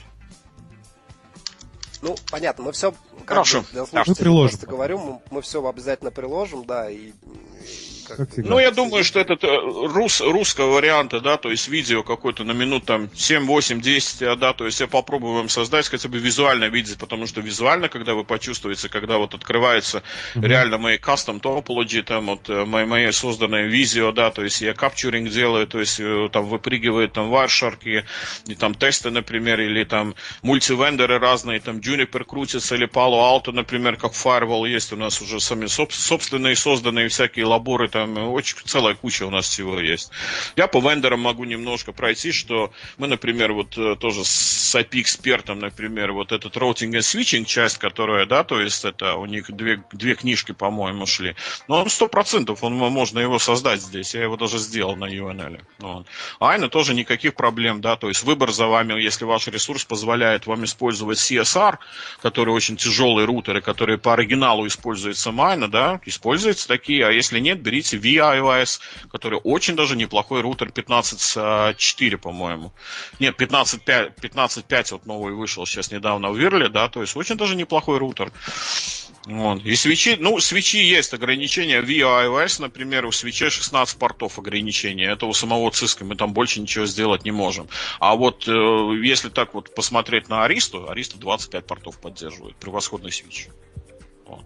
Ну, понятно, мы все, хорошо, для слушателей просто говорю, мы все обязательно приложим, да, и ну, я думаю, что этот русского варианта, да, то есть видео какое-то на минут там 7, 8, 10, да, то есть я попробую вам создать, хотя бы визуально видеть, потому что визуально, когда вы почувствуете, когда вот открывается реально мои custom topology, там вот мои созданные видео, да, то есть я капчуринг делаю, то есть там выпрыгивает там Wireshark и там тесты, например, или там мультивендоры разные, там Juniper крутится, или Palo Alto, например, как Firewall есть у нас уже сами собственные созданные всякие лаборы, там там очень целая куча у нас всего есть. Я по вендорам могу немножко пройти, что мы, например, вот тоже с IP-экспертом, например, вот этот Routing and Switching часть, которая, да, то есть это у них две книжки, по-моему, шли. Но он 100%, можно его создать здесь. Я его даже сделал на UNL. Вот. Айна тоже никаких проблем, да, то есть выбор за вами, если ваш ресурс позволяет вам использовать CSR, которые очень тяжелые рутеры, которые по оригиналу используются Айна, да, используются такие, а если нет, берите VIOS, который очень даже неплохой рутер 15.4, по-моему. Нет, 15.5 вот новый вышел сейчас недавно в Вирле, да, то есть очень даже неплохой рутер. Вот. И свечи, свечи есть ограничения. VIOS, например, у свечей 16 портов ограничения. Это у самого Cisco, мы там больше ничего сделать не можем. А вот если так вот посмотреть на Аристу 25 портов поддерживает. Превосходный свич. Вот.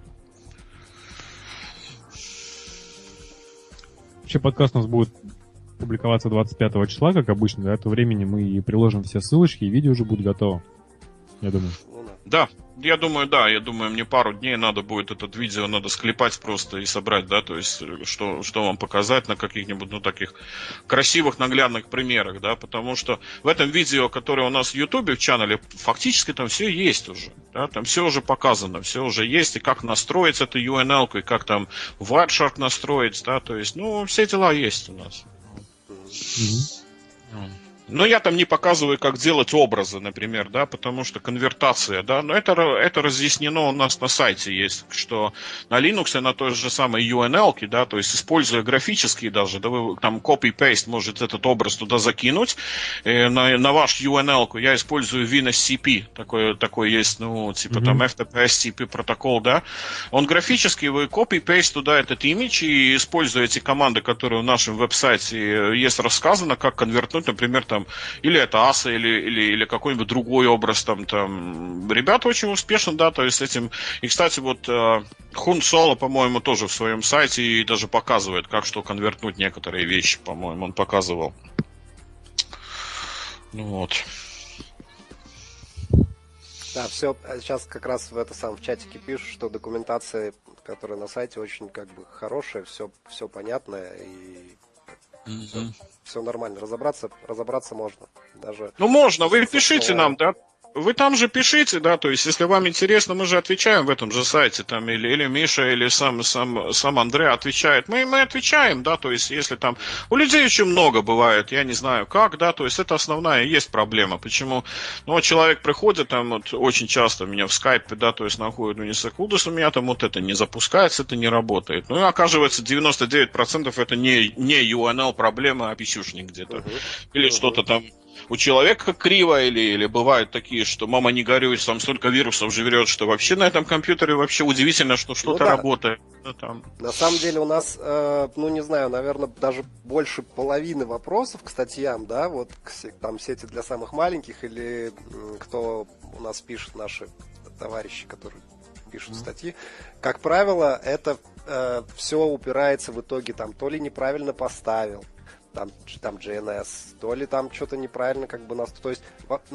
Вообще подкаст у нас будет публиковаться 25 числа, как обычно. До этого времени мы и приложим все ссылочки, и видео уже будет готово. Я думаю. Да, я думаю, мне пару дней надо будет этот видео, надо склепать просто и собрать, да, то есть, что вам показать на каких-нибудь, таких красивых, наглядных примерах, да, потому что в этом видео, которое у нас в Ютубе, в чанале, фактически там все есть уже, да, там все уже показано, все уже есть, и как настроить эту UNL, и как там Wireshark настроить, да, то есть, все дела есть у нас. Но я там не показываю, как делать образы, например, да, потому что конвертация, да, но это разъяснено у нас на сайте есть, что на Linux на той же самой UNL, да, то есть используя графические даже, да, вы там copy-paste можете этот образ туда закинуть, на ваш UNL я использую WinSCP, такой есть, там FTP-SCP протокол, да, он графический, вы copy-paste туда этот имидж и используете команды, которые в нашем веб-сайте есть рассказано, как конвертнуть, например, там, или это ASA, или какой-нибудь другой образ там. Ребята очень успешно, да, то есть этим. И, кстати, вот Хун Соло, по-моему, тоже в своем сайте и даже показывает, как что конвертнуть некоторые вещи, по-моему, он показывал. Вот. Да, все, сейчас как раз в чатике пишут, что документация, которая на сайте, очень хорошая, все понятное и все нормально. Разобраться можно. Даже можно, вы пишите нам, да. Вы там же пишите, да, то есть, если вам интересно, мы же отвечаем в этом же сайте, там, или Миша, или сам Андрей отвечает. Мы отвечаем, да, то есть, если там... У людей очень много бывает, я не знаю как, да, то есть, это основная и есть проблема. Почему? Человек приходит, там, вот, очень часто меня в скайпе, да, то есть, находит, не секундус, у меня там вот это не запускается, это не работает. И оказывается, 99% это не UNL проблема, а писюшник где-то. Или что-то там... У человека криво, или бывают такие, что мама не горюй, там столько вирусов живет, что вообще на этом компьютере вообще удивительно, что что-то работает. На самом деле у нас, не знаю, наверное, даже больше половины вопросов к статьям, да, вот там сети для самых маленьких, или кто у нас пишет, наши товарищи, которые пишут статьи, как правило, это все упирается в итоге там то ли неправильно поставил, там GNS, то ли там что-то неправильно то есть,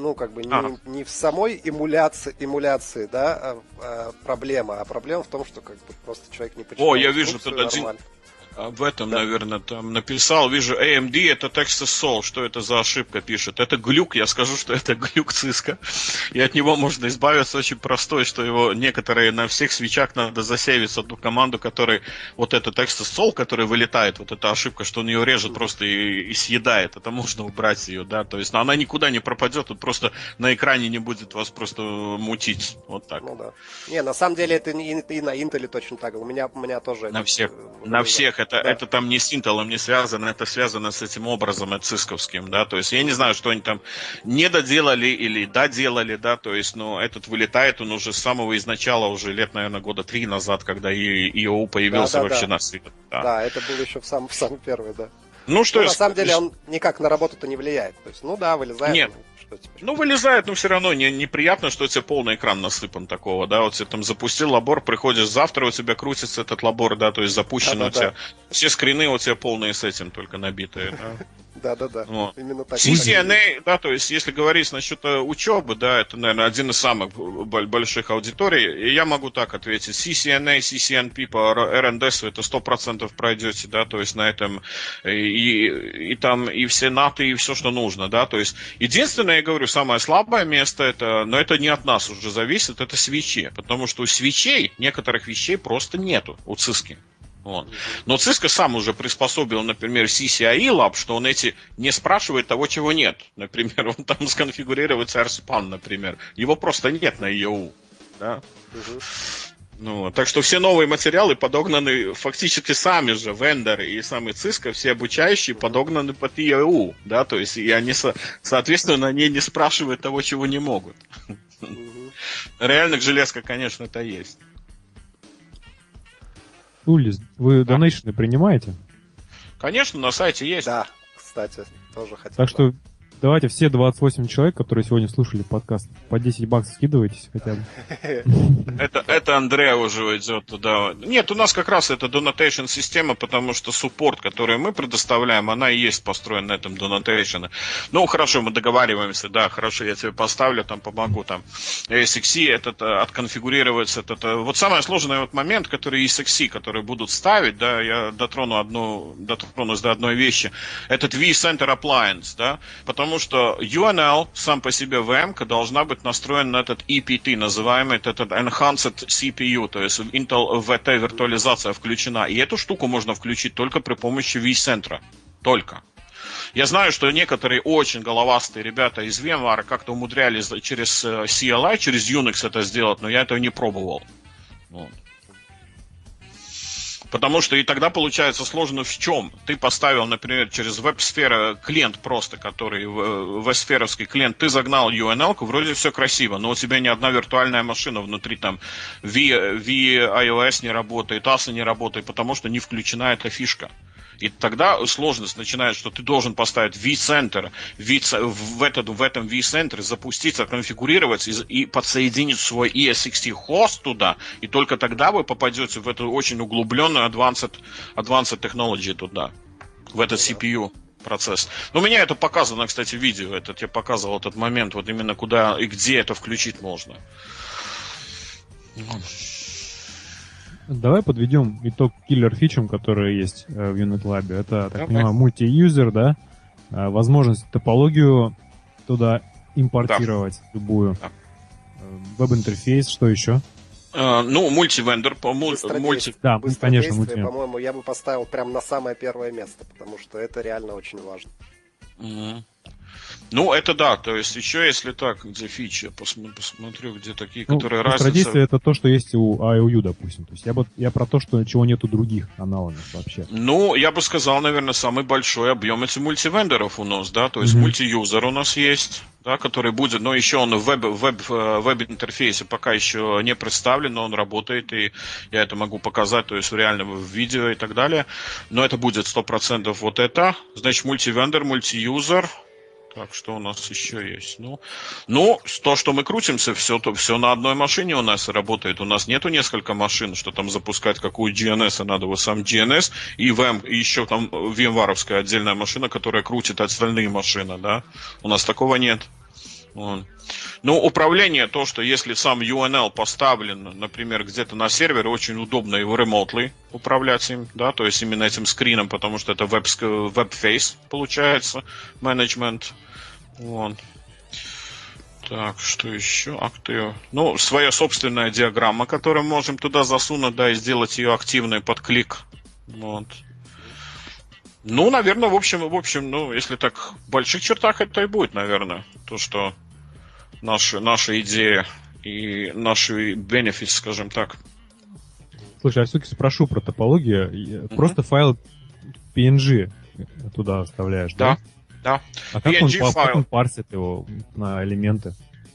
не в самой эмуляции, да, проблема, а проблема в том, что просто человек не почитал. Я вижу тут один... В этом, да. Наверное, там написал, вижу, AMD это Texas Sol, что это за ошибка пишет. Это глюк, я скажу, что это глюк Cisco. И от него можно избавиться очень простой, что его некоторые на всех свечах надо засейвить одну команду, которая вот это Texas Sol, который вылетает, вот эта ошибка, что он ее режет просто и съедает. Это можно убрать ее, да, то есть она никуда не пропадет, вот просто на экране не будет вас просто мутить. Вот так. Да. Не, на самом деле это и на Intel точно так. У меня тоже... На всех. Это там не с Intel не связано, это связано с этим образом цисковским, да, то есть я не знаю, что они там не доделали или доделали, да, то есть, этот вылетает, он уже с самого изначала, уже лет, наверное, года 3 назад, когда EOU появился вообще на свет. Да, это был еще в самый первый, да. На самом деле он никак на работу-то не влияет, то есть, вылезает. Нет. Вылезает, но все равно неприятно, что у тебя полный экран насыпан такого, да, вот ты там запустил лабор, приходишь завтра, у тебя крутится этот лабор, да, то есть запущен у тебя, все скрины у тебя полные с этим только набитые, да. Да-да-да, Вот. именно так. CCNA, да, то есть если говорить насчет учебы, да, это, наверное, один из самых больших аудиторий, и я могу так ответить. CCNA, CCNP по РНДС это 100% пройдете, да, то есть на этом и там и все НАТО, и все, что нужно, да, то есть единственное, я говорю, самое слабое место, это, но это не от нас уже зависит, это свечи, потому что у свечей некоторых вещей просто нету, у Cisco. Вот. Но Cisco сам уже приспособил, например, CCIE Lab, что он не спрашивает того, чего нет. Например, он там сконфигурировать RSPAN, например. Его просто нет на EOU. Да? Ну, так что все новые материалы подогнаны фактически сами же вендоры и самый Cisco, все обучающие подогнаны под EOU. Да? То есть и они, соответственно, они не спрашивают того, чего не могут. Реальных железка, конечно, это есть. Улис, вы донейшны принимаете? Конечно, на сайте есть. Да, кстати, тоже хотел. Так что давайте все 28 человек, которые сегодня слушали подкаст, по 10 баксов скидывайтесь хотя бы. Это Андрея уже идет туда. Нет, у нас как раз это donation система, потому что суппорт, который мы предоставляем, она и есть построена на этом donation. Ну, хорошо, мы договариваемся, да, хорошо, я тебе поставлю, там, помогу, там, ESXi, отконфигурируется, вот самый сложный вот момент, который ESXi, которые будут ставить, да, я дотронусь до одной вещи, этот vCenter Appliance, да, потому что UNL сам по себе VM должна быть настроена на этот EPT, называемый этот Enhanced CPU, то есть Intel VT виртуализация включена. И эту штуку можно включить только при помощи vCenter. Только. Я знаю, что некоторые очень головастые ребята из VMware как-то умудрялись через CLI, через Unix это сделать, но я этого не пробовал. Вот. Потому что и тогда получается сложно в чем? Ты поставил, например, через веб-сфера клиент просто, который веб-сферовский клиент, ты загнал UNL-ку, вроде все красиво, но у тебя ни одна виртуальная машина внутри, там, iOS не работает, ASA не работает, потому что не включена эта фишка. И тогда сложность начинается, что ты должен поставить vCenter, в этом vCenter запуститься, конфигурировать и подсоединить свой ESXi хост туда, и только тогда вы попадете в эту очень углубленную advanced technology туда, в этот CPU процесс. Но у меня это показано, кстати, в видео, я показывал этот момент, вот именно куда и где это включить можно. Давай подведем итог киллер-фичам, которые есть в Unit Lab. Это, так понимаю, мульти-юзер, да? Возможность топологию туда импортировать, любую. Веб-интерфейс, что еще? Ну, мультивендор. Да, конечно, мультивендор. По-моему, я бы поставил прям на самое первое место, потому что это реально очень важно. Ну, это да, то есть еще если так, где фичи, я посмотрю, где такие, которые разница. Быстродействие это то, что есть у IOU, допустим. То есть я про то, что чего нету других аналогов вообще. Ну, я бы сказал, наверное, самый большой объем это мультивендоров у нас, да, то есть мультиюзер у нас есть, да, который будет, но еще он в веб-интерфейсе пока еще не представлен, но он работает, и я это могу показать, то есть реально в видео и так далее, но это будет 100% вот это, значит, мультивендор, мультиюзер. Так, что у нас еще есть? Ну, то, что мы крутимся, все на одной машине у нас работает. У нас нету несколько машин, что там запускать какую GNS, надо вот сам GNS, и еще там VMware-овская отдельная машина, которая крутит остальные машины, да? У нас такого нет. Вот. Ну, управление, то, что если сам UNL поставлен, например, где-то на сервере, очень удобно его remotely управлять им, да, то есть именно этим скрином, потому что это веб-фейс получается, менеджмент. Вот. Так, что еще? Актив. Ну, своя собственная диаграмма, которую мы можем туда засунуть, да, и сделать ее активной под клик. Вот. Ну, наверное, в общем, ну, если так в больших чертах это и будет, наверное, то, что наша идея и наши benefits, скажем так. Слушай, я все-таки спрошу про топологию. Просто файл PNG туда оставляешь, да? Да. А как он парсит его на элементы?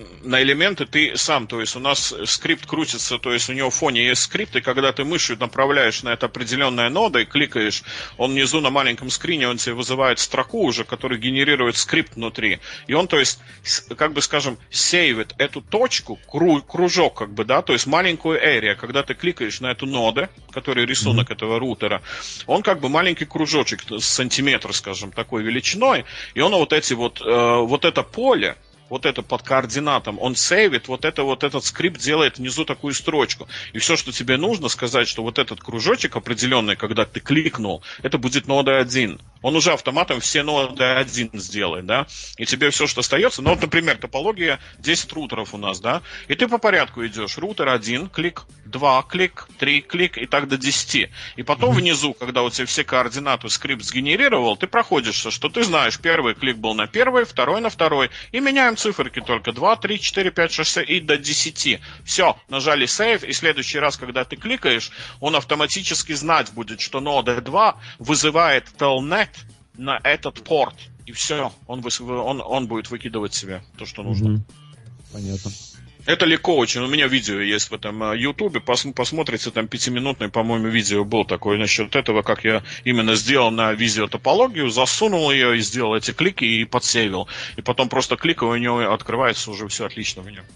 на элементы ты сам, то есть у нас скрипт крутится, то есть у него в фоне есть скрипт, и когда ты мышью направляешь на это определенная нода и кликаешь, он внизу на маленьком скрине, он тебе вызывает строку уже, который генерирует скрипт внутри. И он, то есть, как бы скажем, сейвит эту точку, кружок, как бы, да, то есть маленькую area, когда ты кликаешь на эту ноду, который рисунок этого рутера, он как бы маленький кружочек, сантиметр, скажем, такой величиной, и он вот эти вот это поле, вот это под координатом, он сейвит, вот этот скрипт делает внизу такую строчку. И все, что тебе нужно сказать, что вот этот кружочек определенный, когда ты кликнул, это будет нода 1. Он уже автоматом все ноды 1 сделает, да, и тебе все, что остается, ну, вот, например, топология 10 рутеров у нас, да, и ты по порядку идешь, рутер 1, клик, 2, клик, 3, клик, и так до 10. И потом внизу, когда у тебя все координаты скрипт сгенерировал, ты проходишься, что ты знаешь, первый клик был на первый, второй на второй, и меняем циферки только 2, 3, 4, 5, 6, 7 и до 10. Все, нажали Save, и в следующий раз, когда ты кликаешь, он автоматически знать будет, что нода 2 вызывает Telnet на этот порт. И все, он будет выкидывать себе то, что нужно. Понятно. Это легко очень. У меня видео есть в этом Ютубе. Посмотрите, там 5-минутное, по-моему, видео было такое насчет этого, как я именно сделал на визиотопологию, засунул ее и сделал эти клики и подсейвил. И потом просто кликаю, у него открывается уже все отлично в нем.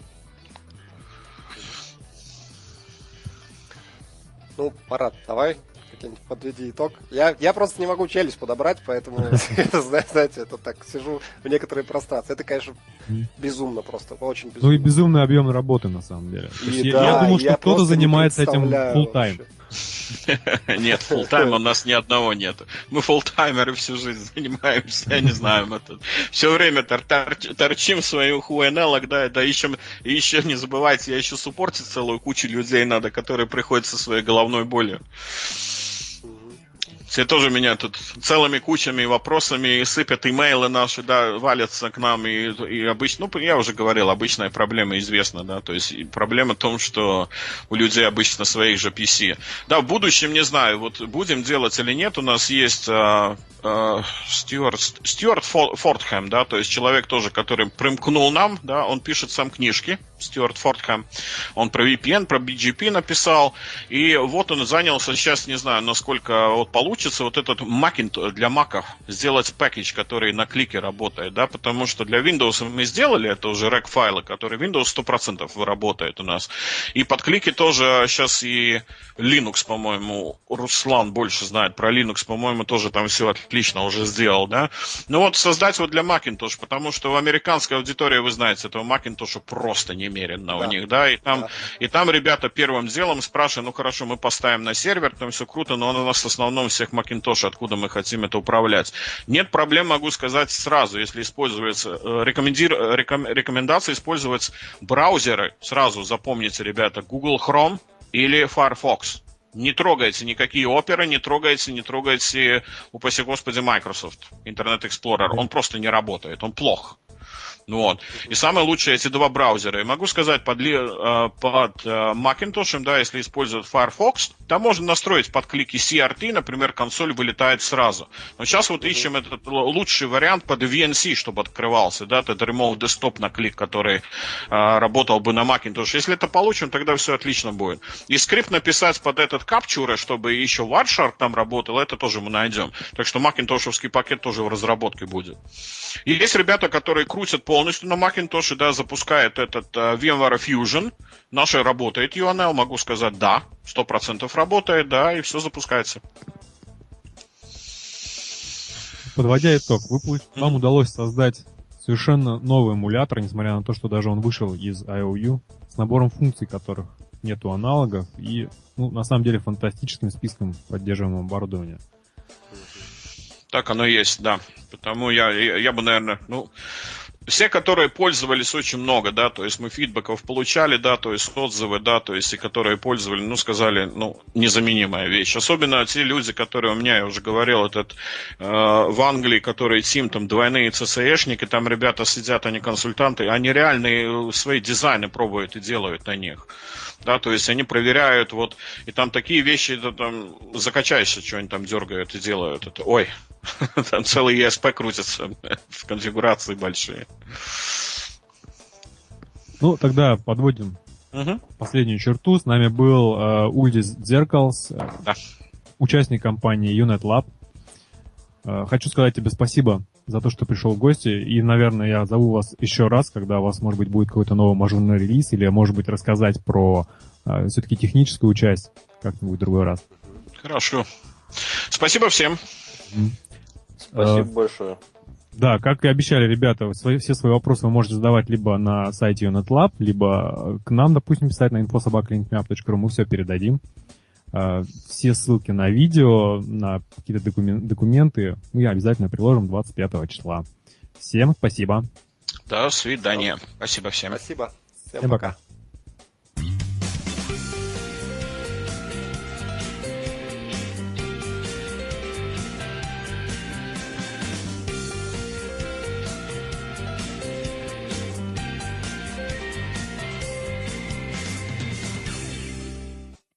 Ну, Марат, давай подведи итог. Я просто не могу челюсть подобрать, поэтому, знаете, это так, сижу в некоторой прострации. Это, конечно, безумно просто, очень безумно. Ну и безумный объем работы, на самом деле. Я думаю, что кто-то занимается этим full-time. Нет, фулл-тайма у нас ни одного нет. Мы фулл-таймеры всю жизнь занимаемся, я не знаю, мы тут все время торчим в своих UNL, да, еще не забывайте, я еще суппортить целую кучу людей надо, которые приходят со своей головной болью. Все тоже меня тут целыми кучами вопросами сыпят, имейлы наши, да, валятся к нам, и обычно, ну, я уже говорил, обычная проблема известна, да, то есть проблема в том, что у людей обычно своих же PC. Да, в будущем, не знаю, вот будем делать или нет, у нас есть Стюарт Фортхэм, да, то есть человек тоже, который примкнул нам, да, он пишет сам книжки, Стюарт Фортхэм, он про VPN, про BGP написал, и вот он занялся, сейчас не знаю, насколько вот получится вот этот Macintosh для Mac'ов сделать пакетч, который на клике работает, да, потому что для Windows мы сделали, это уже рек-файлы, которые Windows 100% работает у нас, и под клики тоже сейчас и Linux, по-моему, Руслан больше знает про Linux, по-моему, тоже там все отлично уже сделал, да. Ну вот создать вот для Macintosh, потому что в американской аудитории, вы знаете, этого Macintosh просто немерено у них, да, и там ребята первым делом спрашивают, ну хорошо, мы поставим на сервер, там все круто, но у нас в основном всех Macintosh, откуда мы хотим это управлять. Нет проблем, могу сказать сразу, если используется, рекомендация использовать браузеры, сразу запомните, ребята, Google Chrome или Firefox. Не трогайте никакие оперы, не трогайте, упаси господи, Microsoft Internet Explorer. Он просто не работает, он плох. Вот. И самые лучшие эти два браузера. И могу сказать, под Macintosh, да, если использовать Firefox, там можно настроить под клики CRT, например, консоль вылетает сразу. Но сейчас вот ищем этот лучший вариант под VNC, чтобы открывался, да, этот Remote Desktop на клик, который работал бы на Macintosh. Если это получим, тогда все отлично будет. И скрипт написать под этот Capture, чтобы еще Wireshark там работал, это тоже мы найдем. Так что Macintosh'овский пакет тоже в разработке будет. И есть ребята, которые крутят полностью на Macintosh, да, запускает этот VMware Fusion. Наша работает UNL, могу сказать, да, 100% работает, да, и все запускается. Подводя итог, вам удалось создать совершенно новый эмулятор, несмотря на то, что даже он вышел из IOU, с набором функций, которых нету аналогов, и, ну, на самом деле, фантастическим списком поддерживаемого оборудования. Так оно и есть, да. Потому я бы, наверное, ну, все, которые пользовались очень много, да, то есть мы фидбэков получали, да, то есть отзывы, да, то есть и которые пользовали, ну, сказали, ну, незаменимая вещь. Особенно те люди, которые у меня, я уже говорил, этот в Англии, которые тим, там, двойные CCE-шники, там ребята сидят, они консультанты, они реальные свои дизайны пробуют и делают на них. Да, то есть они проверяют, вот, и там такие вещи, это, там, закачаешься, что они там дергают и делают. Это, ой, там целый ESP крутится в конфигурации большие. Ну, тогда подводим последнюю черту. С нами был Ульдис Дзеркалс, участник компании Unit Lab. Хочу сказать тебе спасибо за то, что пришел в гости. И, наверное, я зову вас еще раз, когда у вас, может быть, будет какой-то новый мажорный релиз, или, может быть, рассказать про все-таки техническую часть как-нибудь в другой раз. Хорошо. Спасибо всем. Спасибо большое. Да, как и обещали, ребята, все свои вопросы вы можете задавать либо на сайте Unit Lab, либо к нам, допустим, писать на info@linkmeup.ru, мы все передадим. Все ссылки на видео, на какие-то документы мы обязательно приложим 25 числа. Всем спасибо. До свидания. Спасибо всем. Спасибо. Всем Всем пока. пока.